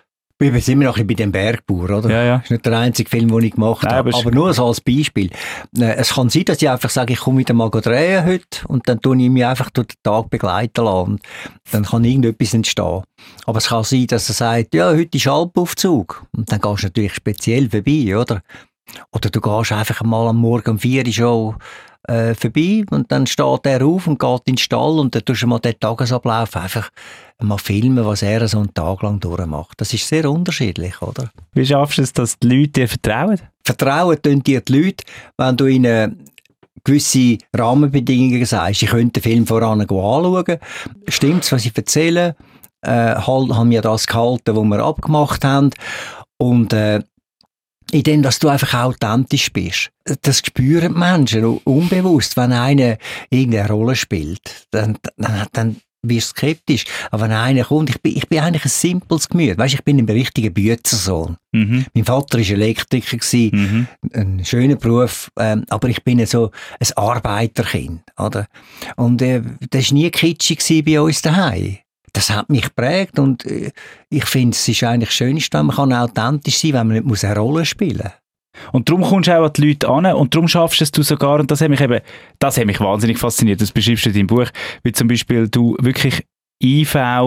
wir sind immer noch ein bisschen bei dem Bergbauer, oder? Ja, ja. Das ist nicht der einzige Film, den ich gemacht Nein, habe, aber, aber nur so als Beispiel. Es kann sein, dass ich einfach sage, ich komme wieder mal drehen heute und dann tue ich mich einfach durch den Tag begleiten lassen. Und dann kann irgendetwas entstehen. Aber es kann sein, dass er sagt, ja, heute ist Alpaufzug. Und dann gehst du natürlich speziell vorbei, oder? Oder du gehst einfach mal am Morgen um vier Uhr schon äh, vorbei und dann steht er auf und geht in den Stall und dann tust du mal den Tagesablauf einfach mal filmen, was er so einen Tag lang durchmacht. Das ist sehr unterschiedlich, oder? Wie schaffst du es, dass die Leute dir vertrauen? Vertrauen tun dir die Leute, wenn du ihnen gewisse Rahmenbedingungen sagst. Ich könnte den Film voran anschauen. Stimmt's, was ich erzähle? Äh, halt, haben wir das gehalten, was wir abgemacht haben. Und äh, indem, dass du einfach authentisch bist. Das spüren die Menschen unbewusst, wenn einer irgendeine Rolle spielt. Dann, dann, dann wirst du skeptisch. Aber wenn einer kommt, ich bin, ich bin eigentlich ein simples Gemüt. Weißt, ich bin ein richtiger Büzersohn. Mhm. Mein Vater war Elektriker, mhm. ein schöner Beruf, ähm, aber ich bin so ein Arbeiterkind. Oder? Und äh, das war nie kitschig bei uns daheim. Das hat mich geprägt und äh, ich finde, es ist eigentlich das Schönste, wenn man kann authentisch sein kann, wenn man nicht muss eine Rolle spielen muss. Und darum kommst du auch an die Leute an und darum schaffst es du sogar, und das hat mich eben, das hat mich wahnsinnig fasziniert, das beschreibst du in deinem Buch, wie zum Beispiel du wirklich I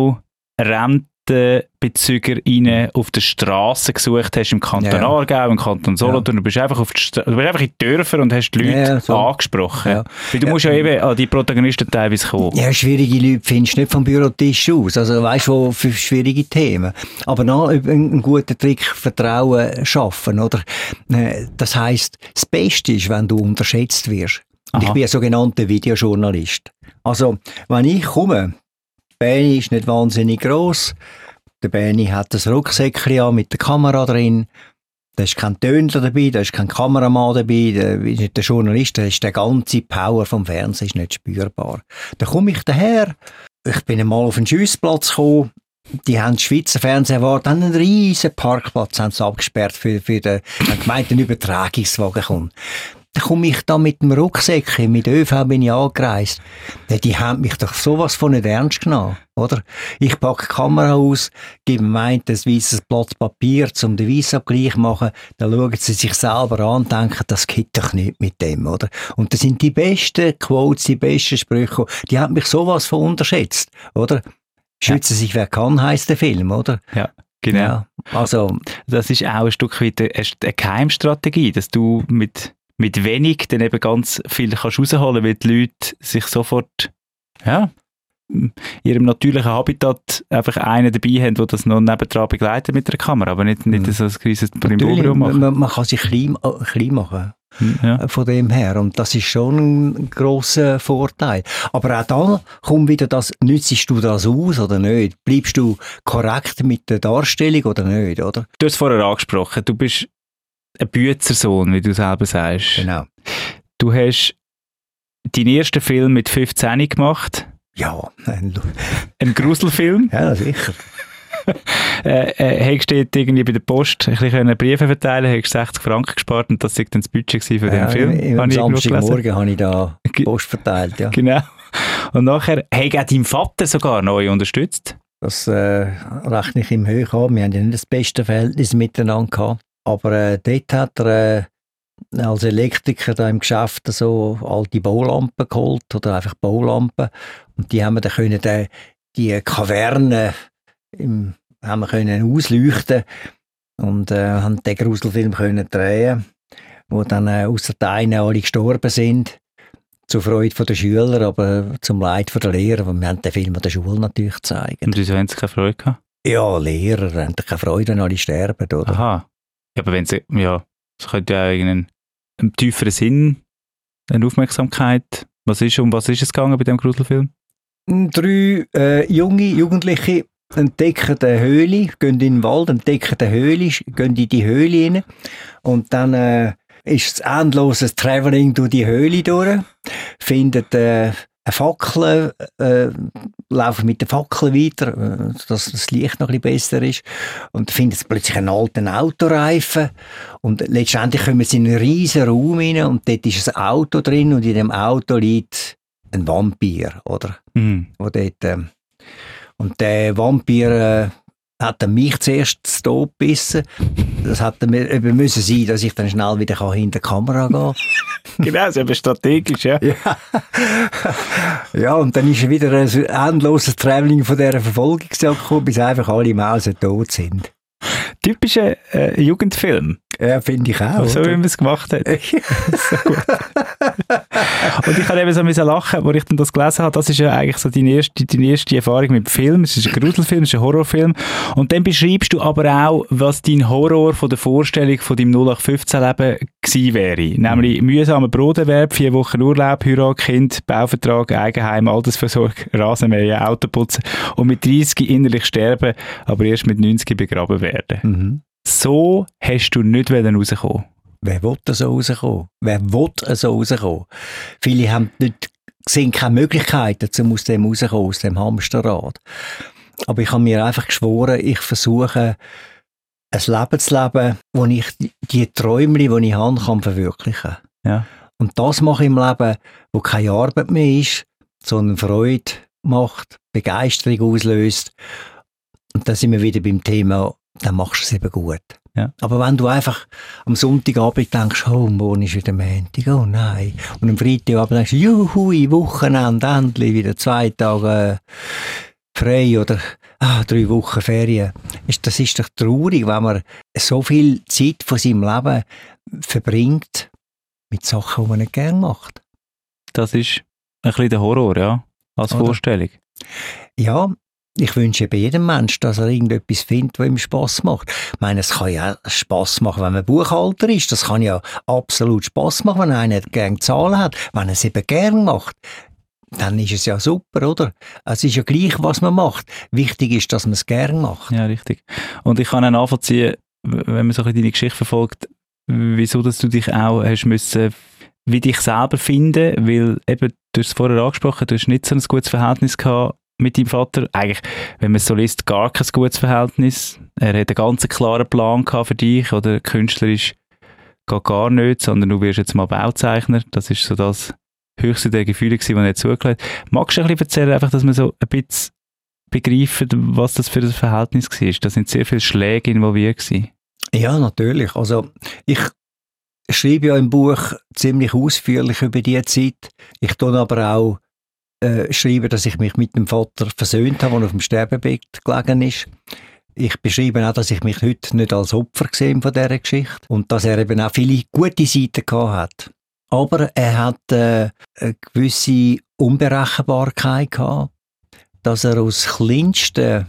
V-RentenbezügerInnen auf der Straße gesucht hast, im Kanton ja. Aargau, im Kanton Solothurn, ja. du bist einfach auf die Stra- du bist einfach in die Dörfer und hast die Leute ja, so. angesprochen. Ja. Weil du ja. musst ja eben an die Protagonisten teilweise kommen. Ja, schwierige Leute findest du nicht vom Bürotisch aus. Also weißt du, für schwierige Themen. Aber noch ein guter Trick, Vertrauen schaffen, oder? Das heisst, das Beste ist, wenn du unterschätzt wirst. Und Aha. ich bin ein sogenannter Videojournalist. Also, wenn ich komme, die Beine ist nicht wahnsinnig gross, der Benni hat ein Rucksäckchen an mit der Kamera drin. Da ist kein Tönler dabei, da ist kein Kameramann dabei, da ist nicht der Journalist, da ist der ganze Power vom Fernsehen ist nicht spürbar. Da komme ich daher, ich bin einmal auf den Schiessplatz gekommen, die haben die Schweizer Fernsehen erwartet, haben einen riesen Parkplatz haben sie abgesperrt für, für den, haben gemeint, ein Übertragungswagen kommt. dann komme ich da mit dem Rucksäckchen, mit ÖV bin ich angereist. Die haben mich doch sowas von nicht ernst genommen, oder? Ich packe die Kamera aus, gebe mir ein weißes Blatt Papier, um den Weissabgleich zu machen, dann schauen sie sich selber an und denken, das geht doch nicht mit dem, oder? Und das sind die besten Quotes, die besten Sprüche, die haben mich sowas von unterschätzt, oder? Schützen ja. sich, wer kann, heisst der Film, oder? Ja. Genau. Ja, also, das ist auch ein Stück weit eine Geheimstrategie, dass du mit, mit wenig dann eben ganz viel kannst rausholen, weil die Leute sich sofort ja, in ihrem natürlichen Habitat einfach einen dabei haben, der das noch nebendran begleitet mit der Kamera, aber nicht, nicht so ein riesiges Brimborium machen. Man, man kann sich klein, klein machen. Ja. Von dem her. Und das ist schon ein grosser Vorteil. Aber auch da kommt wieder das, nützt du das aus oder nicht? Bleibst du korrekt mit der Darstellung oder nicht, oder? Du hast es vorher angesprochen, du bist ein Büetzersohn, wie du selber sagst. Genau. Du hast deinen ersten Film mit fünfzehn gemacht. Ja. Ein Gruselfilm. Ja, sicher. äh, äh, hast du irgendwie bei der Post ein bisschen Briefe verteilen, hast sechzig Franken gespart und das war dann das Budget für ja, den Film. Am Samstagmorgen habe ich da Post verteilt, ja. Genau. Und nachher hat auch dein Vater sogar neu unterstützt. Das äh, rechne ich ihm hoch an. Wir haben ja nicht das beste Verhältnis miteinander gehabt. Aber äh, dort hat er äh, als Elektriker da im Geschäft so alte Baulampen geholt oder einfach Baulampen. Und die haben wir dann können, die, die Kaverne Im, haben wir können ausleuchten und äh, haben den Gruselfilm können drehen, wo dann äh, ausser einen alle gestorben sind, zur Freude der Schüler, aber zum Leid der Lehrer, weil wir haben den Film an der Schule natürlich gezeigt. Und wieso haben sie keine Freude gehabt? Ja, Lehrer haben keine Freude, wenn alle sterben, oder? Aha. Ja, aber wenn sie, ja, es könnte ja irgendeinen einen tieferen Sinn, eine Aufmerksamkeit. Was ist, um was ist es gegangen bei dem Gruselfilm? Drei äh, junge Jugendliche entdecken eine Höhle, gehen in den Wald, entdecken eine Höhle, gehen in die Höhle rein und dann äh, ist es endloses Traveling durch die Höhle durch, finden äh, eine Fackel, äh, laufen mit der Fackel weiter, äh, dass das Licht noch ein bisschen besser ist und finden plötzlich einen alten Autoreifen und letztendlich kommen sie in einen riesen Raum rein und dort ist ein Auto drin und in dem Auto liegt ein Vampir, oder? Mhm. Wo dort, äh, Und der Vampir äh, hat mich zuerst zu Tod gebissen. Das hätte eben müssen sein, dass ich dann schnell wieder hinter die Kamera gehen kann. Genau, das ist eben strategisch, ja. ja. Ja, und dann ist wieder ein endloses Traveling von dieser Verfolgungsjagd gekommen, bis einfach alle Mausen tot sind. Typischer äh, Jugendfilm. Ja, finde ich auch. So, oder? Wie man es gemacht hat. So gut. Und ich habe eben so müssen lachen, als ich dann das gelesen habe. Das ist ja eigentlich so deine erste, deine erste Erfahrung mit dem Film. Es ist ein Gruselfilm, es ist ein Horrorfilm. Und dann beschreibst du aber auch, was dein Horror von der Vorstellung von deinem null acht fünfzehn-Leben gewesen wäre. Nämlich mühsamer Broterwerb, vier Wochen Urlaub, Heirat, Kind, Bauvertrag, Eigenheim, Altersversorgung, Rasenmähen, Autoputzen und mit dreißig innerlich sterben, aber erst mit neunzig begraben werden. Mhm. So hast du nicht rauskommen. Wer will so rauskommen? Wer will so rauskommen? Viele haben nicht, sehen keine Möglichkeiten, um aus dem rauszukommen, aus dem Hamsterrad. Aber ich habe mir einfach geschworen, ich versuche, ein Leben zu leben, wo ich die Träume, die ich habe, kann verwirklichen. Ja. Und das mache ich im Leben, wo keine Arbeit mehr ist, sondern Freude macht, Begeisterung auslöst. Und da sind wir wieder beim Thema, dann machst du es eben gut. Ja. Aber wenn du einfach am Sonntagabend denkst, oh, morgen ist wieder Montag, oh nein. Und am Freitagabend denkst du, juhui, Wochenende, endlich wieder zwei Tage äh, frei oder ah, drei Wochen Ferien. Das ist doch traurig, wenn man so viel Zeit von seinem Leben verbringt mit Sachen, die man nicht gerne macht. Das ist ein bisschen der Horror, ja, als Oder? Vorstellung. Ja, ich wünsche bei jedem Menschen, dass er irgendetwas findet, was ihm Spass macht. Ich meine, es kann ja Spass machen, wenn man Buchhalter ist. Das kann ja absolut Spass machen, wenn einer gerne Zahlen hat. Wenn er es eben gern macht, dann ist es ja super, oder? Es ist ja gleich, was man macht. Wichtig ist, dass man es gern macht. Ja, richtig. Und ich kann auch nachvollziehen, wenn man so ein bisschen deine Geschichte verfolgt, wieso dass du dich auch hast müssen, wie dich selber finden, weil eben, du hast es vorher angesprochen, du hast nicht so ein gutes Verhältnis gehabt mit deinem Vater. Eigentlich, wenn man es so liest, gar kein gutes Verhältnis. Er hat einen ganz klaren Plan gehabt für dich, oder künstlerisch geht gar nicht, sondern du wirst jetzt mal Bauzeichner. Das ist so das höchste der Gefühle gewesen, was er zugelassen hat. Magst du ein bisschen erzählen, einfach, dass wir so ein bisschen begreifen, was das für ein Verhältnis war? Da sind sehr viele Schläge involviert gewesen. Ja, natürlich. Also ich schreibe ja im Buch ziemlich ausführlich über diese Zeit. Ich tue aber auch äh, schreiben, dass ich mich mit dem Vater versöhnt habe, der auf dem Sterbebett gelegen ist. Ich beschreibe auch, dass ich mich heute nicht als Opfer sehe von dieser Geschichte und dass er eben auch viele gute Seiten gehabt hat. Aber er hat äh, eine gewisse Unberechenbarkeit gehabt, dass er aus kleinsten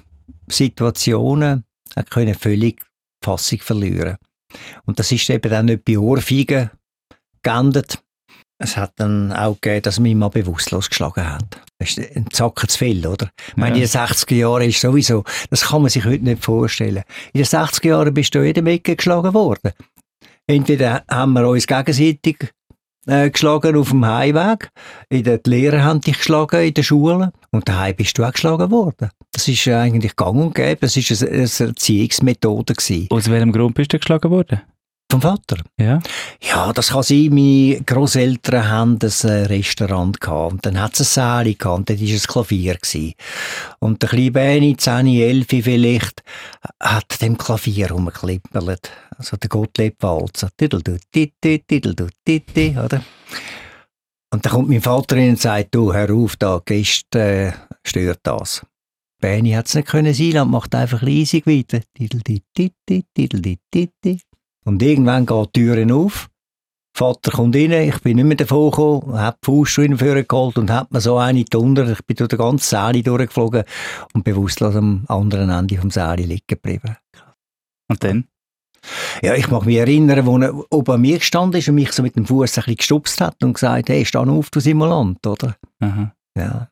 Situationen er können völlig die Fassung verlieren. Und das ist eben dann nicht bei Ohrfeigen geendet. Es hat dann auch gegeben, dass man ihn mal bewusstlos geschlagen hat. Das ist ein Zacken zu viel, oder? Ich meine, ja. In den sechziger Jahren ist sowieso, das kann man sich heute nicht vorstellen. In den sechziger Jahren bist du in jedem Ecke geschlagen worden. Entweder haben wir uns gegenseitig äh, geschlagen auf dem Heimweg, in der, die Lehrer haben dich geschlagen in der Schule und daheim bist du auch geschlagen worden. Das ist äh, eigentlich gang und gäbe, das war eine, eine Erziehungsmethode gewesen. Aus welchem Grund bist du geschlagen worden? Vom Vater? Ja. Ja, das kann sein. Meine Grosseltern hatten ein Restaurant gehabt. Und dann hat es eine Säle gehabt. Und dort war ein Klavier gewesen. Und der kleine Beni, zehn, elf vielleicht, hat dem Klavier rumgeklippert. Also der Gottlieb-Walzer. Tiddel-du, titti, tiddel-du, titti, oder? Und dann kommt mein Vater rein und sagt, du, hör auf, da Gäste äh, stört das. Beni hat es nicht können sein lassen, macht einfach leisig weiter. Tiddel-du, titti, tiddel-du, titti. Und irgendwann geht die Türen auf, Vater kommt rein, ich bin nicht mehr davon gekommen, habe die Faust schon vorgeholt und hat mir so eine drunter. Ich bin durch den ganzen Saal durchgeflogen und bewusstlos am anderen Ende vom Saal liegen geblieben. Und dann? Ja, ich mag mich erinnern, wo er oben an mir gestanden ist und mich so mit dem Fuß ein bisschen gestupst hat und gesagt, hey, steh auf, du Simulant, oder? Aha. Ja.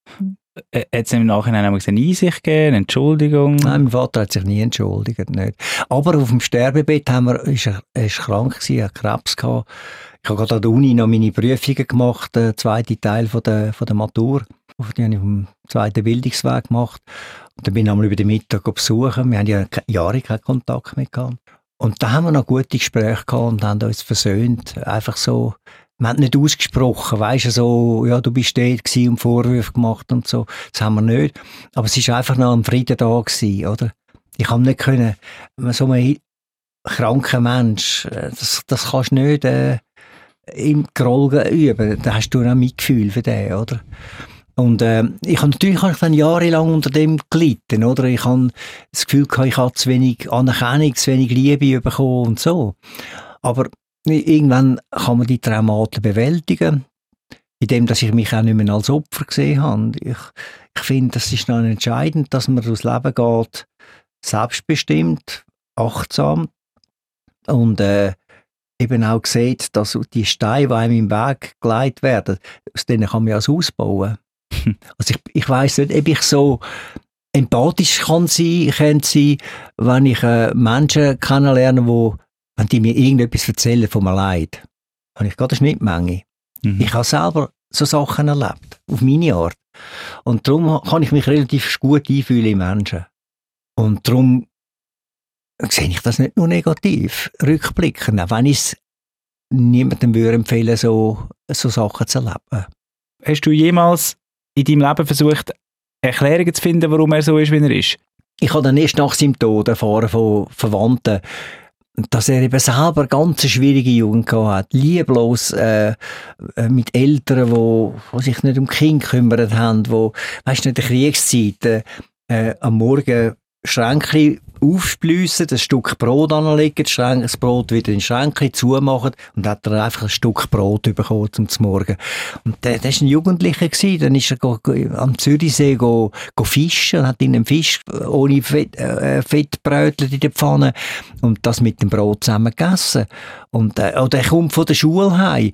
Hat es im Nachhinein eine Einsicht gegeben, eine Entschuldigung? Nein, mein Vater hat sich nie entschuldigt, nicht. Aber auf dem Sterbebett haben wir, ist er, er ist krank gewesen, er hat Krebs gehabt. Ich habe gerade an der Uni noch meine Prüfungen gemacht, der zweite Teil von der, von der Matur. Die habe ich auf dem zweiten Bildungsweg gemacht. Und dann bin ich einmal über den Mittag besuchen. Wir haben ja Jahre keinen Kontakt mehr gehabt. Und da haben wir noch gute Gespräche gehabt und haben uns versöhnt. Einfach so, wir haben nicht ausgesprochen, weisst du, so, ja, du bist dort gewesen und Vorwürfe gemacht und so. Das haben wir nicht. Aber es war einfach noch ein Frieden da gewesen, oder? Ich habe nicht können, so ein kranker Mensch, das, das kannst du nicht äh, im Groll üben. Da hast du auch Mitgefühl für den, oder? Und äh, ich habe natürlich habe ich dann jahrelang unter dem gelitten, oder? Ich habe das Gefühl gehabt, ich habe zu wenig Anerkennung, zu wenig Liebe bekommen und so. Aber irgendwann kann man die Traumata bewältigen, indem dass ich mich auch nicht mehr als Opfer gesehen habe. Ich, ich finde, das ist dann entscheidend, dass man durchs Leben geht, selbstbestimmt, achtsam und äh, eben auch sieht, dass die Steine, die einem im Weg gelegt werden, aus denen kann man ja ein Haus bauen. Also ich, ich weiss nicht, ob ich so empathisch kann sein, kann sein, wenn ich äh, Menschen kennenlerne, wo, wenn die mir irgendetwas erzählen von einem Leid, habe ich gerade eine Schnittmenge. Mhm. Ich habe selber so Sachen erlebt, auf meine Art. Und darum kann ich mich relativ gut einfühlen in Menschen. Und darum sehe ich das nicht nur negativ, rückblickend, auch wenn ich es niemandem würde empfehlen, so, so Sachen zu erleben. Hast du jemals in deinem Leben versucht, Erklärungen zu finden, warum er so ist, wie er ist? Ich habe dann erst nach seinem Tod erfahren von Verwandten, dass er eben selber eine ganz schwierige Jugend gehabt hat. Lieblos äh, mit Eltern, die sich nicht um Kind gekümmert haben, die, weißt du, in der Kriegszeit äh, am Morgen Schränkchen aufspliessen, ein Stück Brot anlegen, das Brot wieder in Schränkchen zumachen und hat er einfach ein Stück Brot bekommen zum Morgen. Und der, der war ein Jugendlicher gewesen, dann ist er go, go, am Zürichsee go, go fischen und hat in einem Fisch ohne Fett, äh, Fett brötelt in der Pfanne und das mit dem Brot zusammen gegessen. Und äh, oh, der kommt von der Schule heim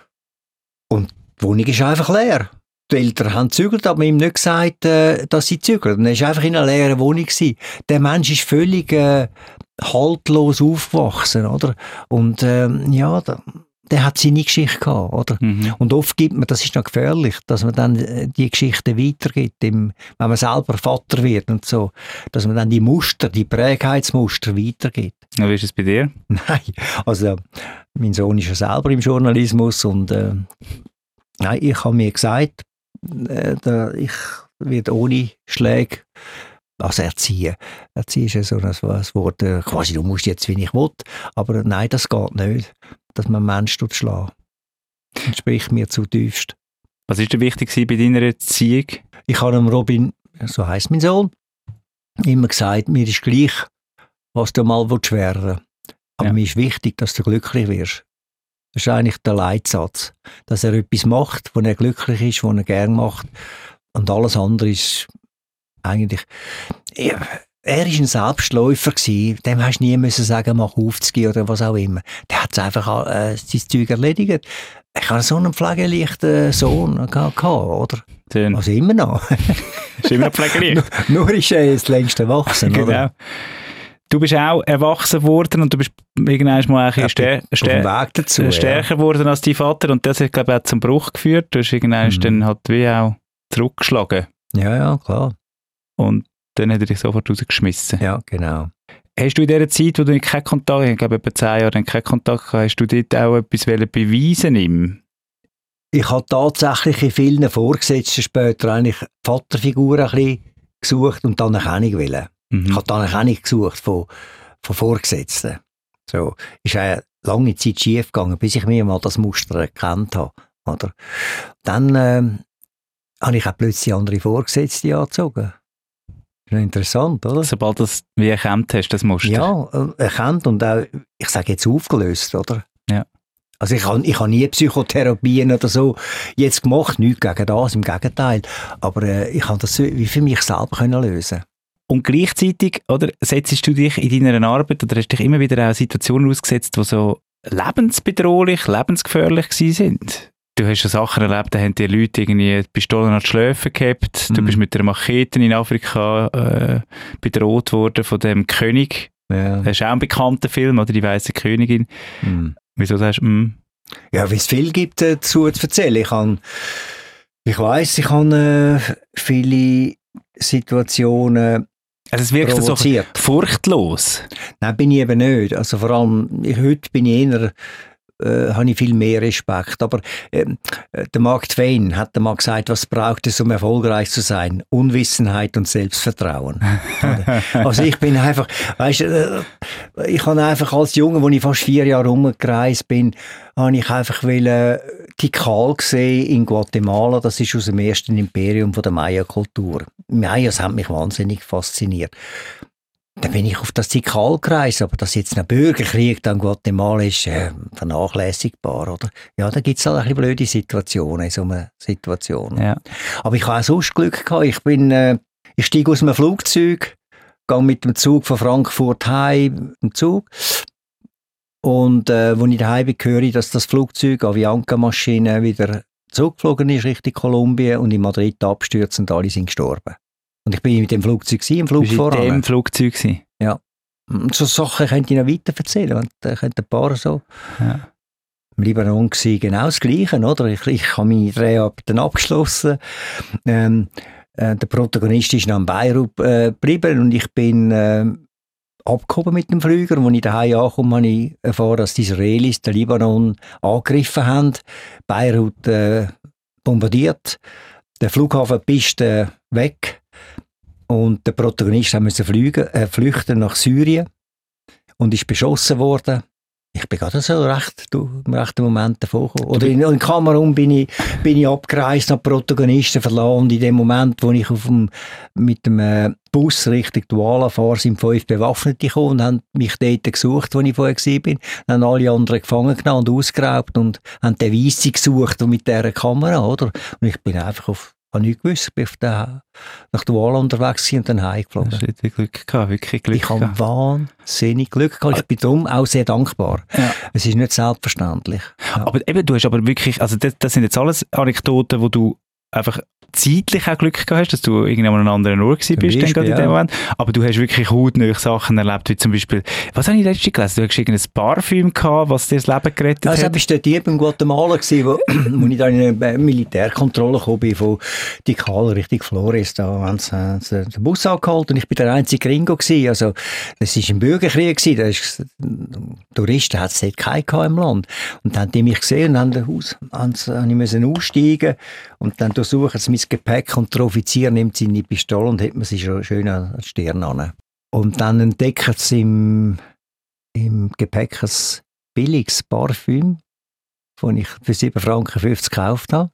und die Wohnung ist einfach leer. Die Eltern haben gezügelt, aber ihm nicht gesagt, äh, dass sie zügeln. Er war einfach in einer leeren Wohnung gewesen. Der Mensch ist völlig äh, haltlos aufgewachsen, oder? Und äh, ja, da der hat seine Geschichte gehabt, oder? Mhm. Und oft gibt man, das ist noch gefährlich, dass man dann die Geschichte weitergibt, im, wenn man selber Vater wird und so, dass man dann die Muster, die Prägheitsmuster weitergibt. Und wie ist es bei dir? Nein, also mein Sohn ist ja selber im Journalismus und äh, nein, ich habe mir gesagt, äh, da, ich werde ohne Schläge also erziehen. Erziehen ist ja so ein Wort, äh, quasi du musst jetzt, wie ich will, aber nein, das geht nicht, dass man Menschen schlägt. Das entspricht mir zutiefst. Was war dir wichtig bei deiner Erziehung? Ich habe dem Robin, so heisst mein Sohn, immer gesagt, mir ist gleich, was du mal werden willst. Aber ja. Mir ist wichtig, dass du glücklich wirst. Das ist eigentlich der Leitsatz. Dass er etwas macht, wo er glücklich ist, wo er gerne macht. Und alles andere ist eigentlich... Er, er war ein Selbstläufer gewesen. Dem hast du nie müssen sagen, mach aufzugehen oder was auch immer. Der hat einfach äh, sein Zeug erledigt. Ich hatte so einen pflegeleichten Sohn gehabt, oder? Schön. Also immer noch. Ist immer noch pflegeleicht. nur, nur ist er jetzt längst erwachsen, genau. Oder? Du bist auch erwachsen worden und du bist irgendwann mal ein stär, stär, Weg dazu, stärker geworden ja. als dein Vater und das hat, glaube ich, auch zum Bruch geführt. Du hast irgendwann mhm. dann halt wie auch zurückgeschlagen. Ja, ja, klar. Und dann hat er dich sofort rausgeschmissen. Ja, genau. Hast du in dieser Zeit, wo du keinen Kontakt hast, ich glaube etwa zehn Jahre keinen Kontakt hast, hast du dort auch etwas beweisen ihm? Ich habe tatsächlich in vielen Vorgesetzten später eigentlich Vaterfiguren ein bisschen gesucht und dann Anerkennung wollen. Mhm. Ich habe dann Anerkennung gesucht von, von Vorgesetzten. So, ist eine lange Zeit schief gegangen, bis ich mir mal das Muster erkannt habe. Oder? Dann ähm, habe ich auch plötzlich andere Vorgesetzte angezogen. Das ist interessant, oder? Sobald du das wie erkannt hast, das Muster. Ja, erkannt und auch, ich sage jetzt aufgelöst, oder? Ja. Also ich habe ich hab nie Psychotherapien oder so jetzt gemacht, nichts gegen das, im Gegenteil. Aber äh, ich habe das wie für mich selber können lösen. Und gleichzeitig, oder, setzt du dich in deiner Arbeit oder hast dich immer wieder auch Situationen ausgesetzt, die so lebensbedrohlich, lebensgefährlich gewesen sind? Du hast schon Sachen erlebt, da haben die Leute irgendwie die Pistolen an die Schläfe gehabt. Mhm. Du bist mit einer Machete in Afrika äh, bedroht worden von dem König. Ja. Das ist auch ein bekannter Film, oder? Die weiße Königin. Mhm. Wieso sagst du, mm? Ja, wie es viel gibt äh, dazu zu erzählen. Ich, han, ich weiss, ich habe äh, viele Situationen also es wirkt so furchtlos. Nein, bin ich eben nicht. Also vor allem, ich, heute bin ich eher, äh, habe ich viel mehr Respekt. Aber äh, der Mark Twain hat mal gesagt, was braucht es, um erfolgreich zu sein? Unwissenheit und Selbstvertrauen. Also ich bin einfach, weißt du, äh, ich habe einfach als Junge, als ich fast vier Jahre rumgereist bin, habe ich einfach wollen, Tikal gesehen in Guatemala. Das ist aus dem ersten Imperium von der Maya-Kultur. Mayas haben mich wahnsinnig fasziniert. Dann bin ich auf das Tikal gereist, aber dass jetzt ein Bürgerkrieg in Guatemala ist, äh, vernachlässigbar, oder? Ja, da gibt es halt ein bisschen blöde Situationen in so einer Situation. Ja. Aber ich habe auch sonst Glück gehabt. Ich bin, äh, ich steige aus einem Flugzeug, gehe mit dem Zug von Frankfurt heim, im Zug. Und äh, als ich daheim bin, höre ich, dass das Flugzeug, Avianca-Maschine, wieder zurückgeflogen ist Richtung Kolumbien und in Madrid abstürzt und alle sind gestorben. Und ich bin mit dem Flugzeug gewesen, im Flug voran. Mit dem Flugzeug gewesen? Ja. Und so Sachen könnte ich noch weiter erzählen. Da könnte ein paar so. Ja. Im Libanon war genau das Gleiche, oder? Ich, ich habe meine Dreharbeiten abgeschlossen. Ähm, äh, der Protagonist ist noch in Beirut äh, geblieben und ich bin äh, abgehoben mit dem Flüger. Und als ich daheim ankomme, habe ich erfahren, dass die Israelis den Libanon angegriffen haben, Beirut äh, bombardiert, der Flughafenpiste weg und der Protagonist musste fliegen, äh, flüchten nach Syrien und ist beschossen worden. Ich bin gerade so recht, du, im rechten Moment davon gekommen. Oder in, in Kamerun bin ich, bin ich abgereist, habe Protagonisten verlassen und in dem Moment, wo ich auf dem, mit dem äh, Bus Richtung Douala fahre, sind fünf Bewaffnete gekommen und haben mich dort gesucht, wo ich vorher war. Dann haben alle anderen gefangen genommen und ausgeraubt und haben den Weisse gesucht und mit dieser Kamera, oder? Und ich bin einfach auf Ich habe nichts gewusst, ich bin auf der, nach Douala unterwegs und dann heimgeflogen. Du hast Glück gehabt, wirklich Glück Ich habe wahnsinnig Glück gehabt. Ich bin darum auch sehr dankbar. Ja. Es ist nicht selbstverständlich. Ja. Aber eben, du hast aber wirklich, also das, das sind jetzt alles Anekdoten, wo du einfach zeitlich auch Glück gehabt hast, dass du irgendwann an einem anderen Ort gewesen bist, Beispiel, dann gerade in ja. dem Moment. Aber du hast wirklich hautnah Sachen erlebt, wie zum Beispiel, was habe ich letztens gelesen? Du hast irgendein Parfüm gehabt, was dir das Leben gerettet Also, hat. ich war dort hier beim Guatemala, gewesen, wo, wo ich da in eine Militärkontrolle gekommen bin, von Tikal Richtung Flores. Da haben sie, haben sie den Bus angeholt und ich bin der einzige Gringo gewesen. Also, das war ein Bürgerkrieg gewesen. Da ist, Touristen hat es dort keinen im Land. Und dann haben die mich gesehen und haben das Haus, haben sie, haben ich müssen aussteigen und dann durchsuchen sie mein Gepäck und der Offizier nimmt seine Pistole und hat mir sie schon schön an die Stirn an. Und dann entdecken sie im, im Gepäck ein billiges Parfüm, das ich für sieben Franken fünfzig gekauft habe.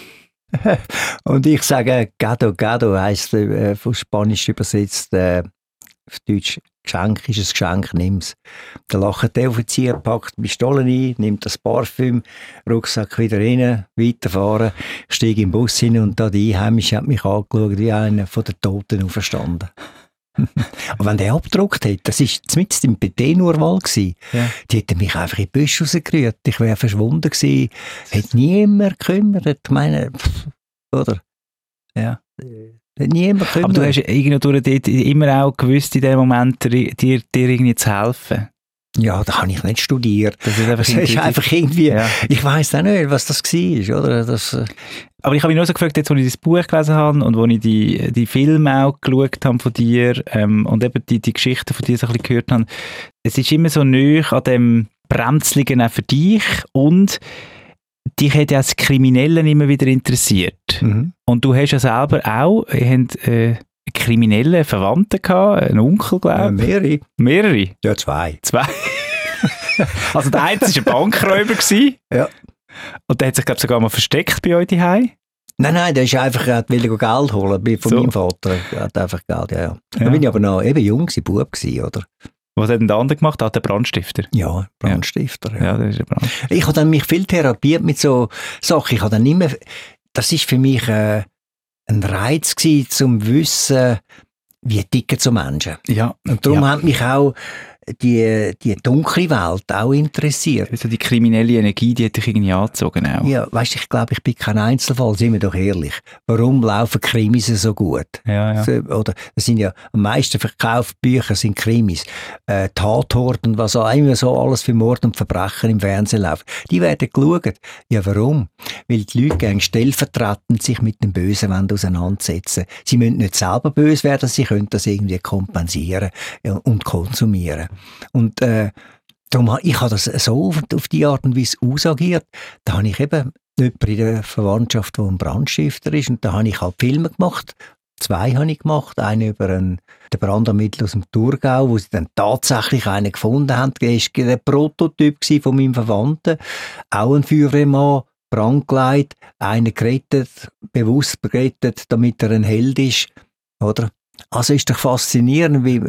Und ich sage, Gado Gado heisst äh, von Spanisch übersetzt, äh, auf Deutsch, Geschenk ist ein Geschenk, nimm's. Dann lacht der Offizier, packt die Pistole ein, nimmt das Parfüm, Rucksack wieder rein, weiterfahren, steige im Bus hin und da die Einheimische hat mich angeschaut wie einer von den Toten auferstanden. Und wenn der abgedruckt hätte, das war zumindest im P T-Urwahl, ja. Die hätten mich einfach in die Büsche rausgerührt. Ich wäre verschwunden gewesen. Hätte niemand gekümmert. Ich meine, pff, oder? Ja. Hätte niemand gekümmert. Aber du hast irgendwie immer auch gewusst, in dem Moment dir, dir, dir irgendwie zu helfen. Ja, da habe ich nicht studiert. Das ist einfach, das ist einfach irgendwie, ja. Ich weiss auch nicht, was das war, oder? Das, äh Aber ich habe mich nur so gefragt, jetzt, als ich das Buch gelesen habe und als ich die, die Filme auch geschaut habe von dir ähm, und eben die, die Geschichten von dir so ein bisschen gehört habe, es ist immer so nahe an dem Bremsligen auch für dich und dich hat ja als Kriminellen immer wieder interessiert. Mhm. Und du hast ja selber auch, ihr habt, äh, kriminelle Verwandte gehabt, einen Onkel, glaube ich. Äh, mehrere. Mehrere? Ja, zwei. Zwei? Also der eine war ein Bankräuber. Ja. Und der hat sich, glaube ich, sogar mal versteckt bei euch zu Hause. Nein, nein, der ist einfach, er wollte Geld holen von so. Meinem Vater. Er hat einfach Geld, ja, ja. Da ja. bin ich aber noch eben jung gewesen, Bub gewesen, oder? Was hat denn der andere gemacht? Ah, der Brandstifter? Ja, Brandstifter. Ja, ja. ja das ist ein Brandstifter. Ich habe dann mich viel therapiert mit so Sachen. Ich habe dann immer, das ist für mich äh, ein Reiz gewesen, zum Wissen, wie ticken so Menschen. Ja. Und darum ja. hat mich auch die, die dunkle Welt auch interessiert. Also die kriminelle Energie, die hat dich irgendwie angezogen auch. Ja, weißt du, ich glaube, ich bin kein Einzelfall, sind wir doch ehrlich. Warum laufen Krimis so gut? Ja, ja. So, oder, das sind ja am meisten verkaufte Bücher sind Krimis. Äh, Tatort und was auch immer so alles für Mord und Verbrechen im Fernsehen läuft. Die werden geschaut. Ja, warum? Weil die Leute gerne stellvertretend sich mit dem Bösen auseinandersetzen. Sie müssen nicht selber böse werden, sie können das irgendwie kompensieren und konsumieren. Und äh, darum, ich habe das so auf, auf die Art und Weise ausagiert. Da habe ich eben jemanden in der Verwandtschaft, der ein Brandstifter ist. Und da habe ich halt Filme gemacht. Zwei habe ich gemacht. Einen über einen, den Brandermittler aus dem Thurgau, wo sie dann tatsächlich einen gefunden haben. Der war der Prototyp von meinem Verwandten. Auch ein Feuerwehrmann, brandgeleitet, einen gerettet, bewusst gerettet, damit er ein Held ist. Oder? Also ist doch faszinierend, wie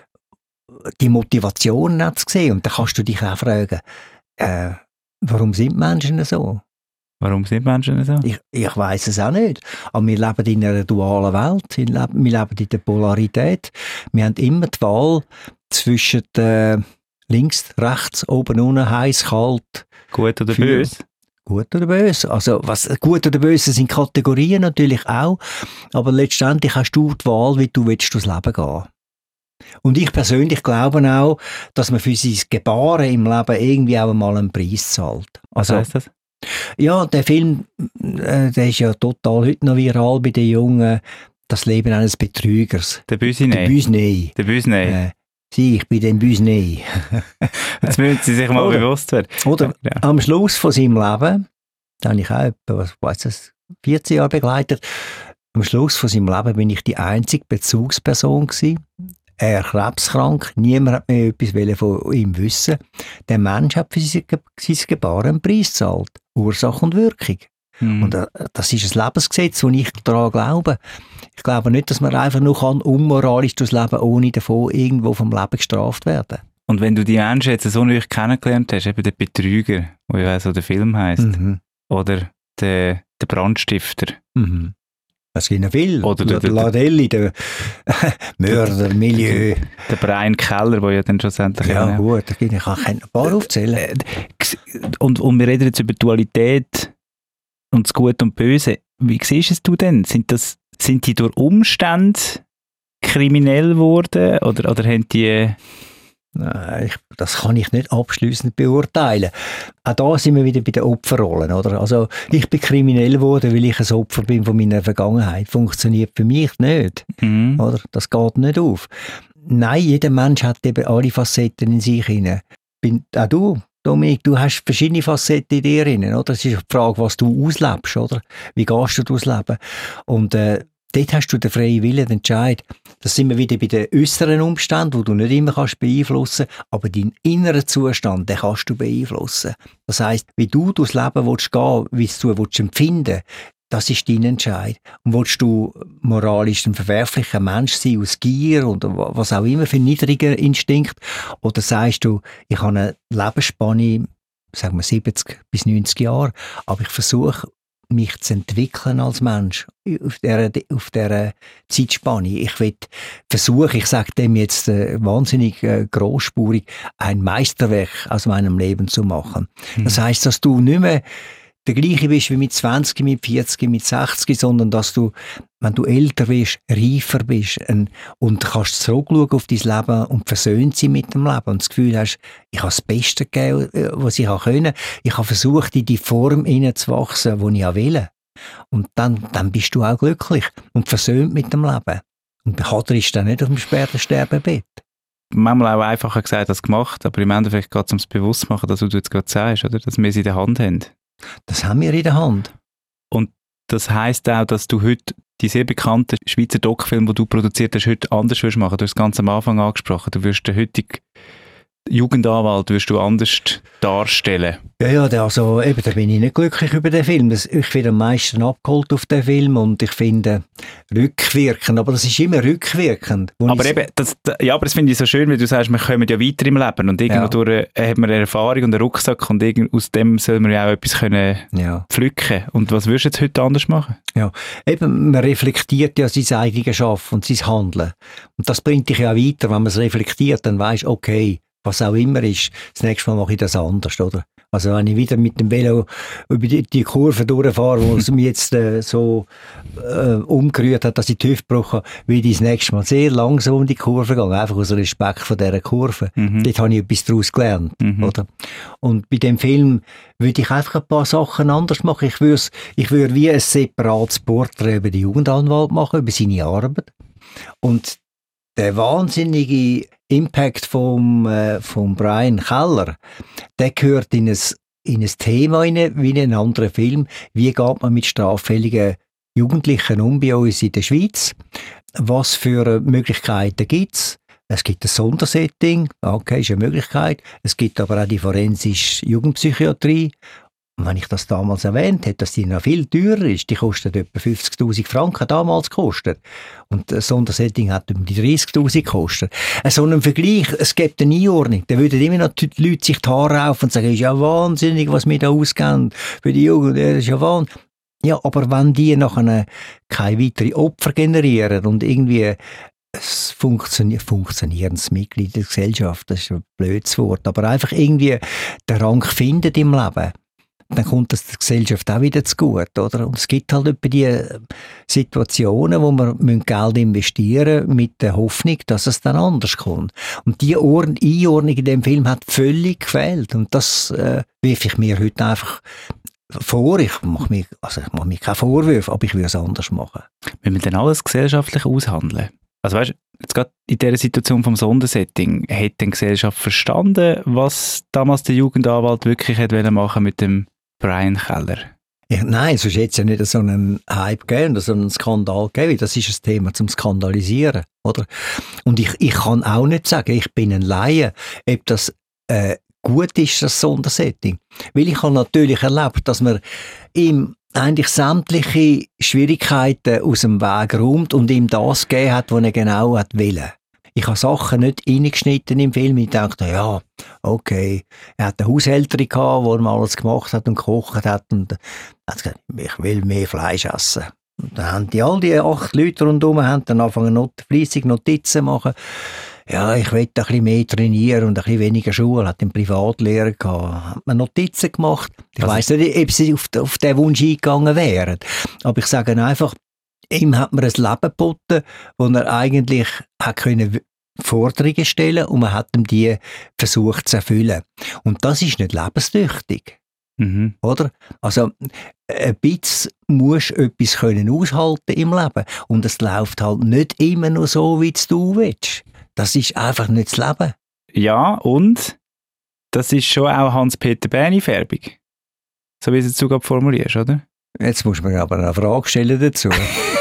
die Motivation nicht zu sehen. Und dann kannst du dich auch fragen, äh, warum sind Menschen so? Warum sind Menschen so? Ich, ich weiss es auch nicht. Aber wir leben in einer dualen Welt. Wir leben, wir leben in der Polarität. Wir haben immer die Wahl zwischen äh, links, rechts, oben, unten, heiß, kalt. Gut oder für, böse? Gut oder böse. Also, was, gut oder böse sind Kategorien natürlich auch. Aber letztendlich hast du die Wahl, wie du willst durchs Leben gehen. Und ich persönlich glaube auch, dass man für sein Gebaren im Leben irgendwie auch einmal einen Preis zahlt. Also, was heisst das? Ja, der Film, äh, der ist ja total heute noch viral bei den Jungen. Das Leben eines Betrügers. Der Büsney. Der Büsney. Der Büsney. Äh, Sie, ich bin der Büsney. Jetzt müssen Sie sich mal oder, bewusst werden. Oder ja. Am Schluss von seinem Leben, da habe ich auch etwa, was weiss das, vierzehn Jahre begleitet. Am Schluss von seinem Leben bin ich die einzige Bezugsperson gewesen. Er krebskrank, niemand hat mehr etwas von ihm wissen. Der Mensch hat für sein, sein Gebaren einen Preis gezahlt. Ursache und Wirkung. Mhm. Und äh, das ist ein Lebensgesetz, wo ich daran glaube. Ich glaube nicht, dass man einfach nur kann, unmoralisch durchs Leben, ohne davon irgendwo vom Leben gestraft werden. Und wenn du die Menschen jetzt so nicht kennengelernt hast, eben der Betrüger, wo ja so der Film heisst, mhm. oder der, der Brandstifter, mhm. Es gibt noch viel. Oder der, der, Ladelli, der Mörder, Milieu. Der Brian Keller, der ja dann schlussendlich... Ja, ja gut, da kann ich ein paar aufzählen. Und, und wir reden jetzt über Dualität und das Gute und Böse. wie siehst es du denn? Sind, das, sind die durch Umstände kriminell geworden oder, oder haben die... Nein, ich, das kann ich nicht abschliessend beurteilen. Auch da sind wir wieder bei den Opferrollen, oder? Also, ich bin kriminell geworden, weil ich ein Opfer bin von meiner Vergangenheit. Funktioniert für mich nicht, mhm. oder? Das geht nicht auf. Nein, jeder Mensch hat eben alle Facetten in sich hinein. Bin, auch du, Dominik, du hast verschiedene Facetten in dir hinein, oder? Es ist die Frage, was du auslebst, oder? Wie gehst du durchs Leben? Und äh, dort hast du den freien Willen, den Entscheid. Das sind wir wieder bei den äußeren Umständen, die du nicht immer kannst beeinflussen kannst, aber deinen inneren Zustand, den kannst du beeinflussen. Das heisst, wie du durchs Leben willst gehen, wie du willst empfinden, das ist dein Entscheid. Und willst du moralisch ein verwerflicher Mensch sein, aus Gier oder was auch immer für ein niedriger Instinkt, oder sagst du, ich habe eine Lebensspanne, sagen wir siebzig bis neunzig Jahre, aber ich versuche, mich zu entwickeln als Mensch auf dieser, auf dieser Zeitspanne. Ich will versuchen, ich sage dem jetzt äh, wahnsinnig äh, grossspurig, ein Meisterwerk aus meinem Leben zu machen. Mhm. Das heisst, dass du nicht mehr der gleiche bist wie mit zwanzig, mit vierzig, mit sechzig, sondern dass du, wenn du älter bist, reifer bist ein, und kannst zurückschauen auf dein Leben und versöhnt sein mit dem Leben und das Gefühl hast, ich habe das Beste gegeben, was ich können. Ich habe versucht, in die Form hineinzuwachsen, die ich auch will. Und dann, dann bist du auch glücklich und versöhnt mit dem Leben. Und Behader ist dann nicht auf dem späten Sterbebett. Manchmal auch einfacher gesagt als gemacht, aber im Endeffekt geht es ums Bewusstmachen, dass du jetzt gerade sagst, oder? Dass wir es in der Hand haben. Das haben wir in der Hand. Und das heisst auch, dass du heute die sehr bekannten Schweizer Doc-Filme, die du produziert hast, heute anders wirst machen. Du hast es ganz am Anfang angesprochen. Du wirst den heutigen Jugendanwalt wirst du anders darstellen. Ja, ja, also eben, da bin ich nicht glücklich über den Film. Das, ich bin am meisten abgeholt auf den Film und ich finde rückwirkend, aber das ist immer rückwirkend. Aber eben, das, ja, aber das finde ich so schön, weil du sagst, wir kommen ja weiter im Leben und irgendwo ja. durch äh, hat man eine Erfahrung und einen Rucksack und irgend, aus dem soll man ja auch etwas können ja. pflücken. Und was würdest du jetzt heute anders machen? Ja, eben, man reflektiert ja sein eigenes Schaffen und sein Handeln. Und das bringt dich ja weiter, wenn man es reflektiert, dann weisst du, okay, was auch immer ist, das nächste Mal mache ich das anders, oder? Also wenn ich wieder mit dem Velo über die, die Kurve durchfahre, wo es mich jetzt äh, so äh, umgerührt hat, dass ich die Hüfte gebrochen habe, will ich das nächste Mal sehr langsam um die Kurve gehen, einfach aus Respekt vor dieser Kurve. Mhm. Dort habe ich etwas daraus gelernt, mhm. oder? Und bei dem Film würde ich einfach ein paar Sachen anders machen. Ich würde ich würde wie ein separates Porträt über den Jugendanwalt machen, über seine Arbeit. Und der wahnsinnige Impact vom, äh, vom Brian Keller, der gehört in ein, in ein Thema rein, wie in einen anderen Film. Wie geht man mit straffälligen Jugendlichen um bei uns in der Schweiz? Was für Möglichkeiten gibt es? Es gibt ein Sondersetting, okay, ist eine Möglichkeit. Es gibt aber auch die forensische Jugendpsychiatrie. Und wenn ich das damals erwähnt hätte, dass die noch viel teurer ist, die kostet etwa fünfzigtausend Franken damals gekostet. Und ein Sondersetting hat um die dreißigtausend gekostet. So einen Vergleich, es gibt eine Einordnung. Da würden immer noch die Leute sich die Haare auf und sagen, es ist ja wahnsinnig, was wir da ausgeben für die Jugend, das ist ja wahnsinnig. Ja, aber wenn die nachher keine weiteren Opfer generieren und irgendwie es funktioniert, funktionierendes Mitglied der Gesellschaft, das ist ein blödes Wort, aber einfach irgendwie den Rang findet im Leben, dann kommt das der Gesellschaft auch wieder zu gut, oder? Und es gibt halt etwa die Situationen, wo man Geld investieren müssen, mit der Hoffnung, dass es dann anders kommt. Und die Einordnung in dem Film hat völlig gefehlt. Und das äh, wirf ich mir heute einfach vor. Ich mache mir, also ich mache mir keine Vorwürfe, aber ich will es anders machen. Wenn wir dann alles gesellschaftlich aushandeln? Also weißt, jetzt gerade in dieser Situation vom Sondersetting, hat die Gesellschaft verstanden, was damals der Jugendanwalt wirklich hätte machen mit dem Brian Keller? Ja, nein, sonst hätte es ja nicht so einen Hype gegeben oder so einen Skandal gegeben. Das ist ein Thema zum Skandalisieren, oder? Und ich, ich kann auch nicht sagen, ich bin ein Laie, ob das äh, gut ist, das Sondersetting. Weil ich habe natürlich erlebt, dass man ihm eigentlich sämtliche Schwierigkeiten aus dem Weg räumt und ihm das gegeben hat, was er genau hat wollen. Ich habe Sachen nicht reingeschnitten im Film. Ich dachte, ja, okay. Er hat eine Haushälterin gehabt, die ihm alles gemacht hat und gekocht hat. Und hat gesagt, ich will mehr Fleisch essen. Und dann haben die, all die acht Leute rundherum haben dann angefangen, not, fleissig Notizen zu machen. ja, ich will ein bisschen mehr trainieren und ein bisschen weniger Schule, hat den Privatlehrer gehabt, hat mir Notizen gemacht. Ich also, weiss nicht, ob sie auf, auf diesen Wunsch eingegangen wären. Aber ich sage einfach, ihm hat man ein Leben geboten, wo er eigentlich hat können Forderungen stellen und man hat ihm die versucht zu erfüllen. Und das ist nicht lebenstüchtig. Mhm. Oder? Also, ein bisschen musst du etwas können aushalten im Leben. Und es läuft halt nicht immer nur so, wie du willst. Das ist einfach nicht das Leben. Ja, und das ist schon auch Hans-Peter Berni-Färbung. So wie du es jetzt gerade formulierst, oder? Jetzt musst du mir aber eine Frage stellen dazu.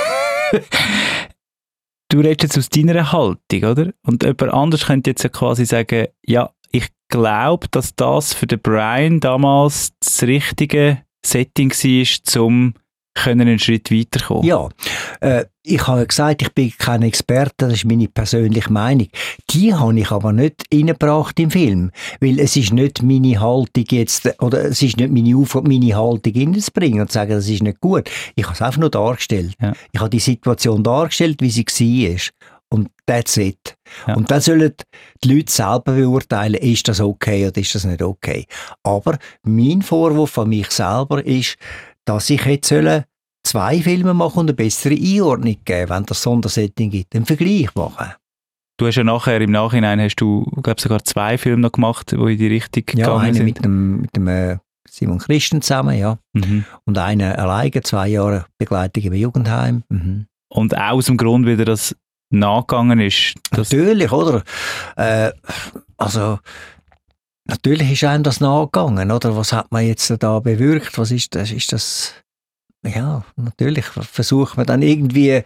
Du redest jetzt aus deiner Haltung, oder? Und jemand anders könnte jetzt quasi sagen, ja, ich glaube, dass das für den Brian damals das richtige Setting war, um einen Schritt weiterzukommen. Ja, äh, ich habe gesagt, ich bin kein Experte, das ist meine persönliche Meinung. Die habe ich aber nicht reingebracht im Film, weil es ist nicht meine Haltung jetzt, oder es ist nicht meine Aufgabe, meine Haltung reinzubringen und zu sagen, das ist nicht gut. Ich habe es einfach nur dargestellt. Ja. Ich habe die Situation dargestellt, wie sie war. Und that's it. Ja. Und dann sollen die Leute selber beurteilen, ist das okay oder ist das nicht okay. Aber mein Vorwurf an mich selber ist, dass ich jetzt zwei Filme machen und eine bessere Einordnung geben, wenn das Sondersetting gibt, einen Vergleich machen. Du hast ja nachher, im Nachhinein hast du, glaube sogar zwei Filme noch gemacht, die in die Richtung ja, gegangen sind. Ja, mit dem, mit dem äh, Simon Christen zusammen, ja. Mhm. Und einen alleine, zwei Jahre Begleitung im Jugendheim. Mhm. Und auch aus dem Grund, wie dir das nachgegangen ist. Natürlich, oder? Äh, also, natürlich ist einem das nachgegangen, oder? Was hat man jetzt da bewirkt? Was ist das? Ist das ja, natürlich versucht man dann irgendwie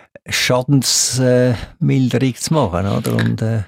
Schadensmilderung zu machen, oder? Und, äh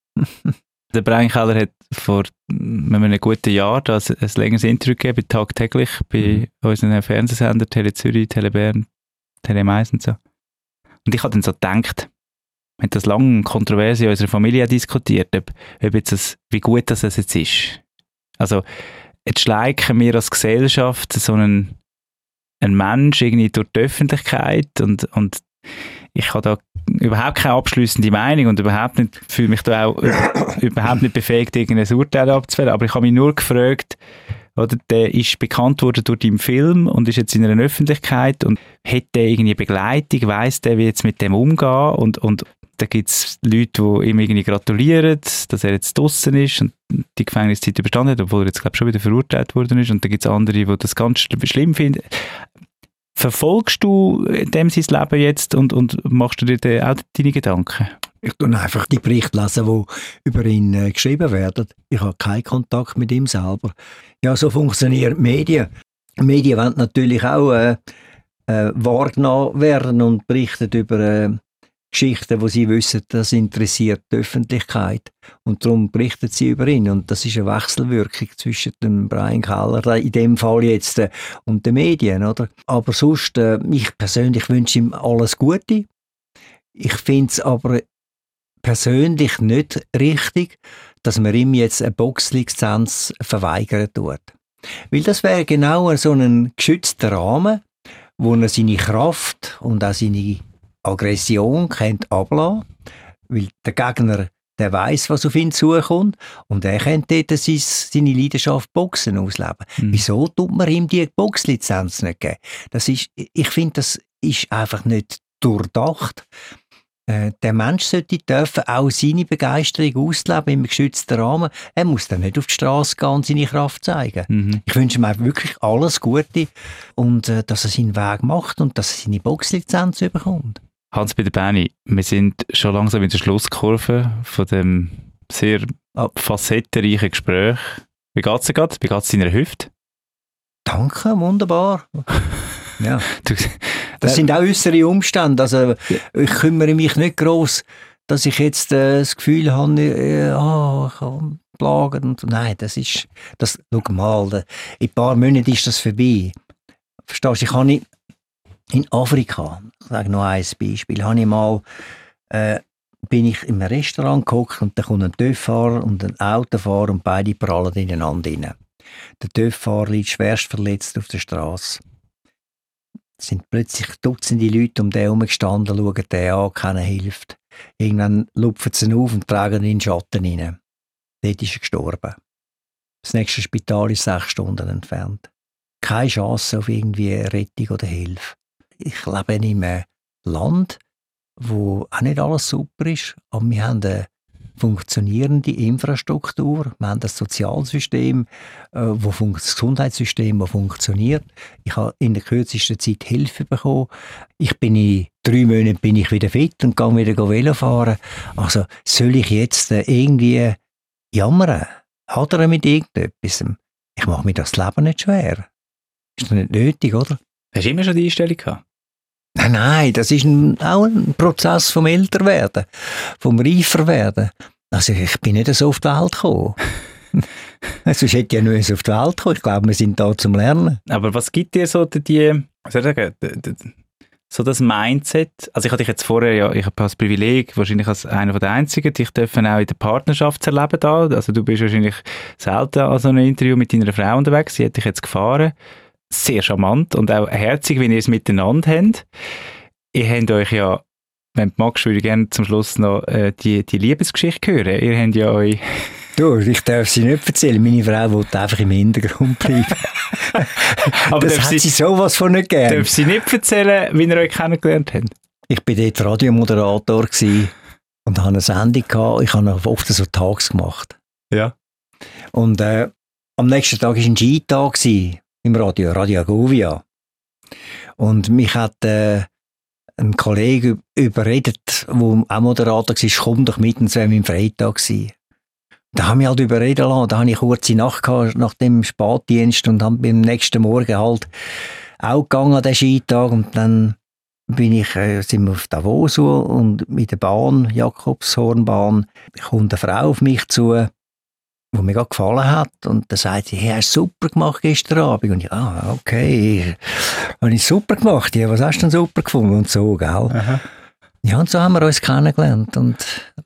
der Brian Keller hat vor einem guten Jahr da ein, ein längeres Interview gegeben, tagtäglich bei mhm. unseren Fernsehsendern, Tele Zürich, Tele Bern, Tele Mais und so. Und ich habe dann so gedacht, wir haben das lange kontrovers in unserer Familie diskutiert, ob, ob jetzt das, wie gut das jetzt ist. Also, jetzt schleichen wir als Gesellschaft so einen, einen Mensch irgendwie durch die Öffentlichkeit und, und ich habe da überhaupt keine abschliessende Meinung und überhaupt nicht, fühle mich da auch überhaupt nicht befähigt, irgendein Urteil abzufällen. Aber ich habe mich nur gefragt, oder, der ist bekannt worden durch deinen Film und ist jetzt in einer Öffentlichkeit und hat der irgendwie Begleitung, weiss der, wie jetzt mit dem umgehen und, und da gibt es Leute, die ihm irgendwie gratulieren, dass er jetzt draussen ist und die Gefängniszeit überstanden hat, obwohl er jetzt, glaube ich, schon wieder verurteilt worden ist. Und da gibt es andere, die das ganz schlimm finden. Verfolgst du dem sein Leben jetzt und, und machst du dir auch deine Gedanken? Ich tue einfach die Berichte lesen, die über ihn äh, geschrieben werden. Ich habe keinen Kontakt mit ihm selber. Ja, so funktionieren Medien. Medien wollen natürlich auch äh, äh, wahrgenommen werden und berichten über äh, Geschichten, wo sie wissen, das interessiert die Öffentlichkeit. Und darum berichten sie über ihn. Und das ist eine Wechselwirkung zwischen dem Brian Keller, in dem Fall jetzt, äh, und den Medien. Oder? Aber sonst, äh, ich persönlich wünsche ihm alles Gute. Ich finde es aber persönlich nicht richtig, dass man ihm jetzt eine Boxlizenz verweigern tut. Weil das wäre genau so ein geschützter Rahmen, wo er seine Kraft und auch seine Aggression könnte ablassen, weil der Gegner, der weiss, was auf ihn zukommt und er könnte dort sein, seine Leidenschaft Boxen ausleben. Mhm. Wieso tut man ihm die Boxlizenz nicht geben? Das ist, ich finde, das ist einfach nicht durchdacht. Äh, der Mensch sollte dürfen auch seine Begeisterung ausleben im geschützten Rahmen. Er muss dann nicht auf die Straße gehen und seine Kraft zeigen. Mhm. Ich wünsche ihm wirklich alles Gute und äh, dass er seinen Weg macht und dass er seine Boxlizenz bekommt. Hans-Peter Berni, wir sind schon langsam in der Schlusskurve von dem sehr facettenreichen Gespräch. Wie geht es dir gerade? Wie geht es deiner Hüfte? Danke, wunderbar. Ja. Das sind auch äußere Umstände. Also, ich kümmere mich nicht gross, dass ich jetzt äh, das Gefühl habe, äh, oh, ich habe Plagen. Und, nein, das ist, das, schau mal, da, in ein paar Monaten ist das vorbei. Verstehst du, ich habe in Afrika, ich sage noch ein Beispiel, habe ich mal, äh, bin ich in einem Restaurant gehockt und da kommt ein TÜV-Fahrer und ein Autofahrer und beide prallen ineinander rein. Der TÜV-Fahrer liegt schwerst verletzt auf der Straße. Es sind plötzlich Dutzende Leute um den herum gestanden, schauen den an, keiner hilft. irgendwann lupfen sie ihn auf und tragen ihn in den Schatten rein. Dort ist er gestorben. Das nächste Spital ist sechs Stunden entfernt. Keine Chance auf irgendwie Rettung oder Hilfe. Ich lebe in einem Land, wo auch nicht alles super ist, aber wir haben eine funktionierende Infrastruktur, wir haben das Sozialsystem, äh, wo fun- das Gesundheitssystem, das funktioniert. Ich habe in der kürzesten Zeit Hilfe bekommen. Ich bin in drei Monaten bin ich wieder fit und gehe wieder Velo fahren. Also soll ich jetzt äh, irgendwie jammern? Hadern mit irgendetwas? Ich mache mir das Leben nicht schwer. Ist doch nicht nötig, oder? Hast du immer schon die Einstellung gehabt? Nein, nein, das ist ein, auch ein Prozess vom Älterwerden, vom Reiferwerden. Also ich bin nicht so auf die Welt gekommen. Sonst hätte ich ja nicht auf die Welt gekommen. Ich glaube, wir sind da zum Lernen. Aber was gibt dir so die, die soll ich sagen, die, die, so das Mindset? Also ich hatte dich jetzt vorher, ja, ich habe das Privileg, wahrscheinlich als einer der Einzigen, dich dürfen auch in der Partnerschaft zu erleben da. Also du bist wahrscheinlich selten an so einem Interview mit deiner Frau unterwegs. Sie hat dich jetzt gefahren. Sehr charmant und auch herzig, wenn ihr es miteinander habt. Ihr habt euch ja, wenn du magst, würde ich gerne zum Schluss noch äh, die, die Liebesgeschichte hören. Ihr habt ja euch... Du, ich darf sie nicht erzählen. Meine Frau wollte einfach im Hintergrund bleiben. Aber das hat sie, sie sowas von nicht gern. Darf sie nicht erzählen, wie ihr euch kennengelernt habt? Ich war dort Radiomoderator und hatte eine Sendung gehabt. Ich habe oft so Tags gemacht. Ja. Und äh, am nächsten Tag war ein Skitag im Radio, Radio Agovia. Und mich hat äh, ein Kollege überredet, der auch Moderator war, komm doch mit, und es wäre mein Freitag gewesen. Da haben wir halt überreden lassen. Da hatte ich kurze Nacht gehabt, nach dem Spätdienst und dann am nächsten Morgen halt auch gegangen an den Skitag. Und dann bin ich, äh, sind wir auf Davos und mit der Bahn, Jakobshornbahn, kommt eine Frau auf mich zu, die mir gerade gefallen hat. Und dann sagt sie, hey, hast du super gemacht gestern Abend? Und ich, ah, okay, habe ich super gemacht. Ja, was hast du denn super gefunden? Und so, gell? Aha. Ja, und so haben wir uns kennengelernt. Und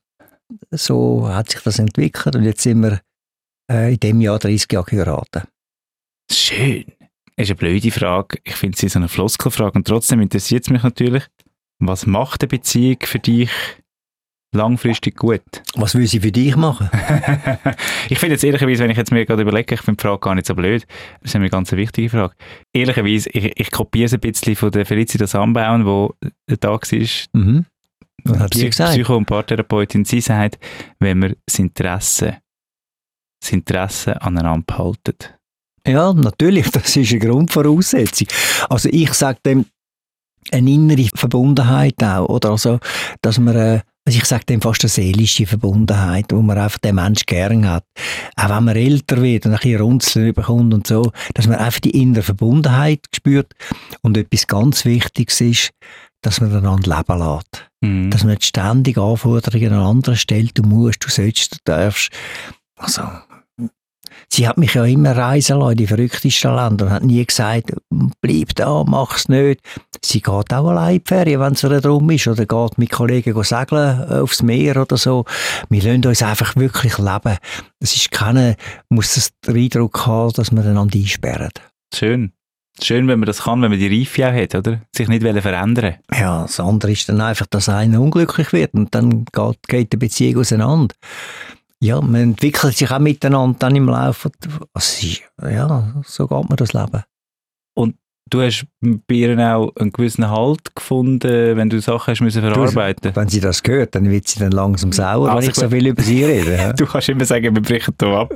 so hat sich das entwickelt. Und jetzt sind wir äh, in diesem Jahr dreißig Jahre geheiratet. Schön. Das ist eine blöde Frage. Ich finde sie so eine Floskelfrage. Und trotzdem interessiert es mich natürlich, was macht eine Beziehung für dich langfristig gut? Was will sie für dich machen? Ich finde jetzt ehrlicherweise, wenn ich jetzt mir gerade überlege, ich finde die Frage gar nicht so blöd. Das ist eine ganz wichtige Frage. Ehrlicherweise, ich, ich kopiere es ein bisschen von der Felicitas Ambauen, die da war. Mhm. Was hat sie gesagt? Psycho- und Paartherapeutin. Sie sagt, wenn wir das Interesse, das Interesse aneinander behalten. Ja, natürlich, das ist eine Grundvoraussetzung. Also ich sage dem, eine innere Verbundenheit auch, oder? Also, dass man, äh, also ich sage dem fast eine seelische Verbundenheit, wo man einfach den Menschen gern hat. Auch wenn man älter wird und ein bisschen Runzeln bekommt und so, dass man einfach die innere Verbundenheit spürt. Und etwas ganz Wichtiges ist, dass man einander leben lässt. Mhm. Dass man nicht ständig Anforderungen an andere stellt, du musst, du sollst, du darfst. Also, sie hat mich ja immer reisen lassen in die verrücktesten Länder und hat nie gesagt, bleib da, mach's nicht. Sie geht auch allein in die Ferien, wenn es ihr drum ist, oder geht mit Kollegen segeln aufs Meer oder so. Wir lassen uns einfach wirklich leben. Es ist keine, muss das den Eindruck haben, dass wir einander einsperren. Schön. Schön, wenn man das kann, wenn man die Reife auch hat, oder? Sich nicht verändern. Ja, das andere ist dann einfach, dass einer unglücklich wird und dann geht, geht die Beziehung auseinander. Ja, man entwickelt sich auch miteinander dann im Laufe. Also, ja, so geht man das Leben. Und du hast bei ihr auch einen gewissen Halt gefunden, wenn du Sachen hast müssen verarbeiten. Du, wenn sie das hört, dann wird sie dann langsam sauer, also wenn ich so viel über sie rede. Ja? Du kannst immer sagen, wir brechen hier ab.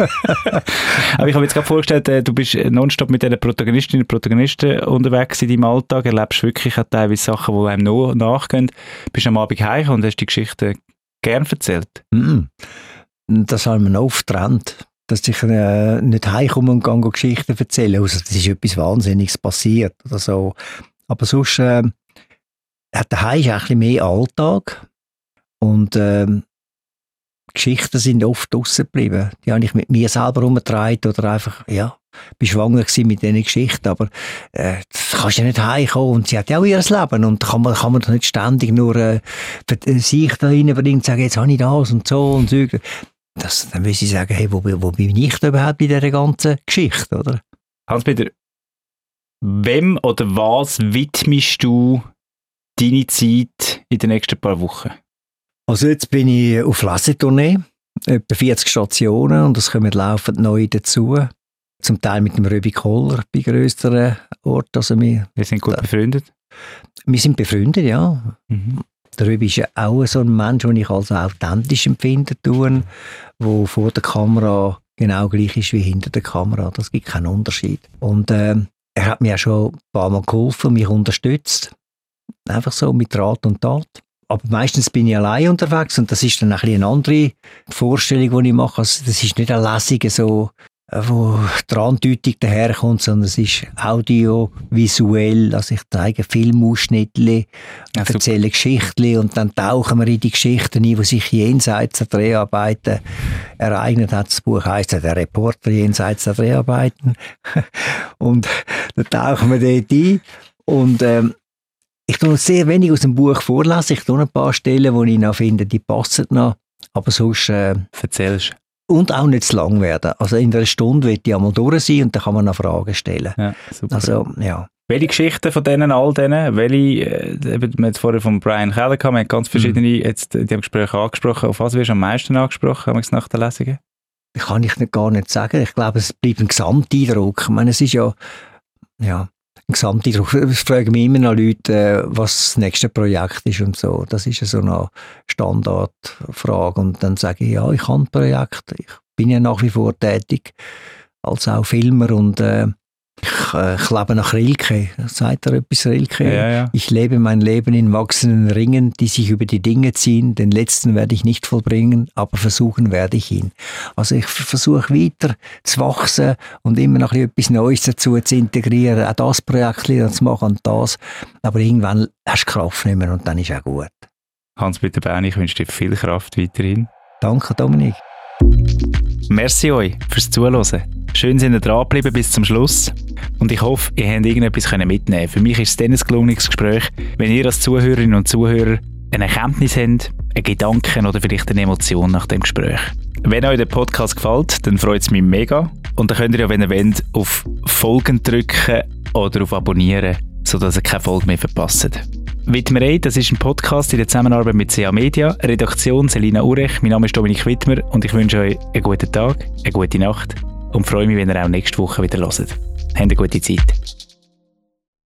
Aber ich habe mir jetzt gerade vorgestellt, du bist nonstop mit diesen Protagonistinnen und Protagonisten unterwegs in deinem Alltag, erlebst wirklich auch teilweise Sachen, die einem noch nachgehen. Bist am Abend heimgekommen und hast die Geschichte gern erzählt? Mm. Das haben wir noch oft getrennt, dass ich äh, nicht heimkomme und gehe Geschichten erzählen. Also, das ist etwas Wahnsinniges passiert oder so. Aber sonst äh, hat der Heim ein bisschen mehr Alltag und äh, Geschichten sind oft draussen geblieben. Die habe ich mit mir selber herumgetragen oder einfach, ja, bin schwanger gewesen mit diesen Geschichten, aber äh, kannst ja nicht heimkommen und sie hat ja auch ihr Leben und kann man, kann man doch nicht ständig nur äh, für sich da reinbringen und sagen, jetzt habe ich das und so und so. Das, dann will ich sagen, hey, wo, wo bin ich da überhaupt bei dieser ganzen Geschichte, oder? Hans-Peter, wem oder was widmest du deine Zeit in den nächsten paar Wochen? Also jetzt bin ich auf Lesetournee, etwa vierzig Stationen und es kommen laufend neue dazu. Zum Teil mit dem Röbi Koller bei grösseren Orten. Also wir, wir sind gut befreundet? Wir sind befreundet, ja. Mhm. Der Röbi ist ja auch so ein Mensch, den ich als authentisch empfinde, der vor der Kamera genau gleich ist wie hinter der Kamera. Das gibt keinen Unterschied. Und äh, er hat mir auch schon ein paar Mal geholfen, mich unterstützt. Einfach so mit Rat und Tat. Aber meistens bin ich allein unterwegs und das ist dann ein bisschen eine andere Vorstellung, die ich mache. Also das ist nicht eine Lesung, so, wo die Andeutung daherkommt, sondern es ist audiovisuell. Also ich zeige Filmausschnitte, ja, erzähle Geschichten und dann tauchen wir in die Geschichten ein, die sich jenseits der Dreharbeiten ereignet hat. Das Buch heisst ja «Der Reporter jenseits der Dreharbeiten». Und dann tauchen wir dort ein und ähm, ich tue sehr wenig aus dem Buch vorlesen. Ich tue ein paar Stellen, die ich noch finde, die passen noch. Aber sonst... Äh, Erzählst. Und auch nicht zu lang werden. Also in einer Stunde wird die einmal durch sein und dann kann man noch Fragen stellen. Ja, super. Also, ja. Welche Geschichten von denen, all denen, welche, äh, wir haben jetzt vorher von Brian Keller gehabt, wir haben ganz verschiedene, mhm. jetzt, die haben Gespräche angesprochen. Auf was wirst du am meisten angesprochen, haben wir es nach der Lesung? Kann ich nicht, gar nicht sagen. Ich glaube, es bleibt ein Gesamteindruck. Ich meine, es ist ja, ja ein Gesamteindruck. Ich frage mich immer noch Leute, was das nächste Projekt ist und so. Das ist ja so eine Standardfrage. Und dann sage ich, ja, ich habe ein Projekt. Ich bin ja nach wie vor tätig als auch Filmer und äh, ich, äh, ich lebe nach Rilke. Sagt er etwas, Rilke? Ja, ja. Ich lebe mein Leben in wachsenden Ringen, die sich über die Dinge ziehen. Den letzten werde ich nicht vollbringen, aber versuchen werde ich ihn. Also ich versuche weiter zu wachsen und immer noch etwas Neues dazu zu integrieren. Auch das Projekt zu machen und das. Aber irgendwann hast du Kraft nicht mehr und dann ist auch gut. Hans-Peter Berni, ich wünsche dir viel Kraft weiterhin. Danke, Dominik. Merci euch fürs Zuhören. Schön, sind ihr dran geblieben bis zum Schluss. Und ich hoffe, ihr habt irgendetwas mitnehmen können. Für mich ist es dann ein gelungenes Gespräch, wenn ihr als Zuhörerinnen und Zuhörer eine Erkenntnis habt, einen Gedanken oder vielleicht eine Emotion nach dem Gespräch. Wenn euch der Podcast gefällt, dann freut es mich mega. Und dann könnt ihr ja, wenn ihr wollt, auf Folgen drücken oder auf Abonnieren, sodass ihr keine Folge mehr verpasst. Widmerei, das ist ein Podcast in der Zusammenarbeit mit C A Media, Redaktion Selina Urech, mein Name ist Dominik Wittmer und ich wünsche euch einen guten Tag, eine gute Nacht und freue mich, wenn ihr auch nächste Woche wieder hört. Habt eine gute Zeit.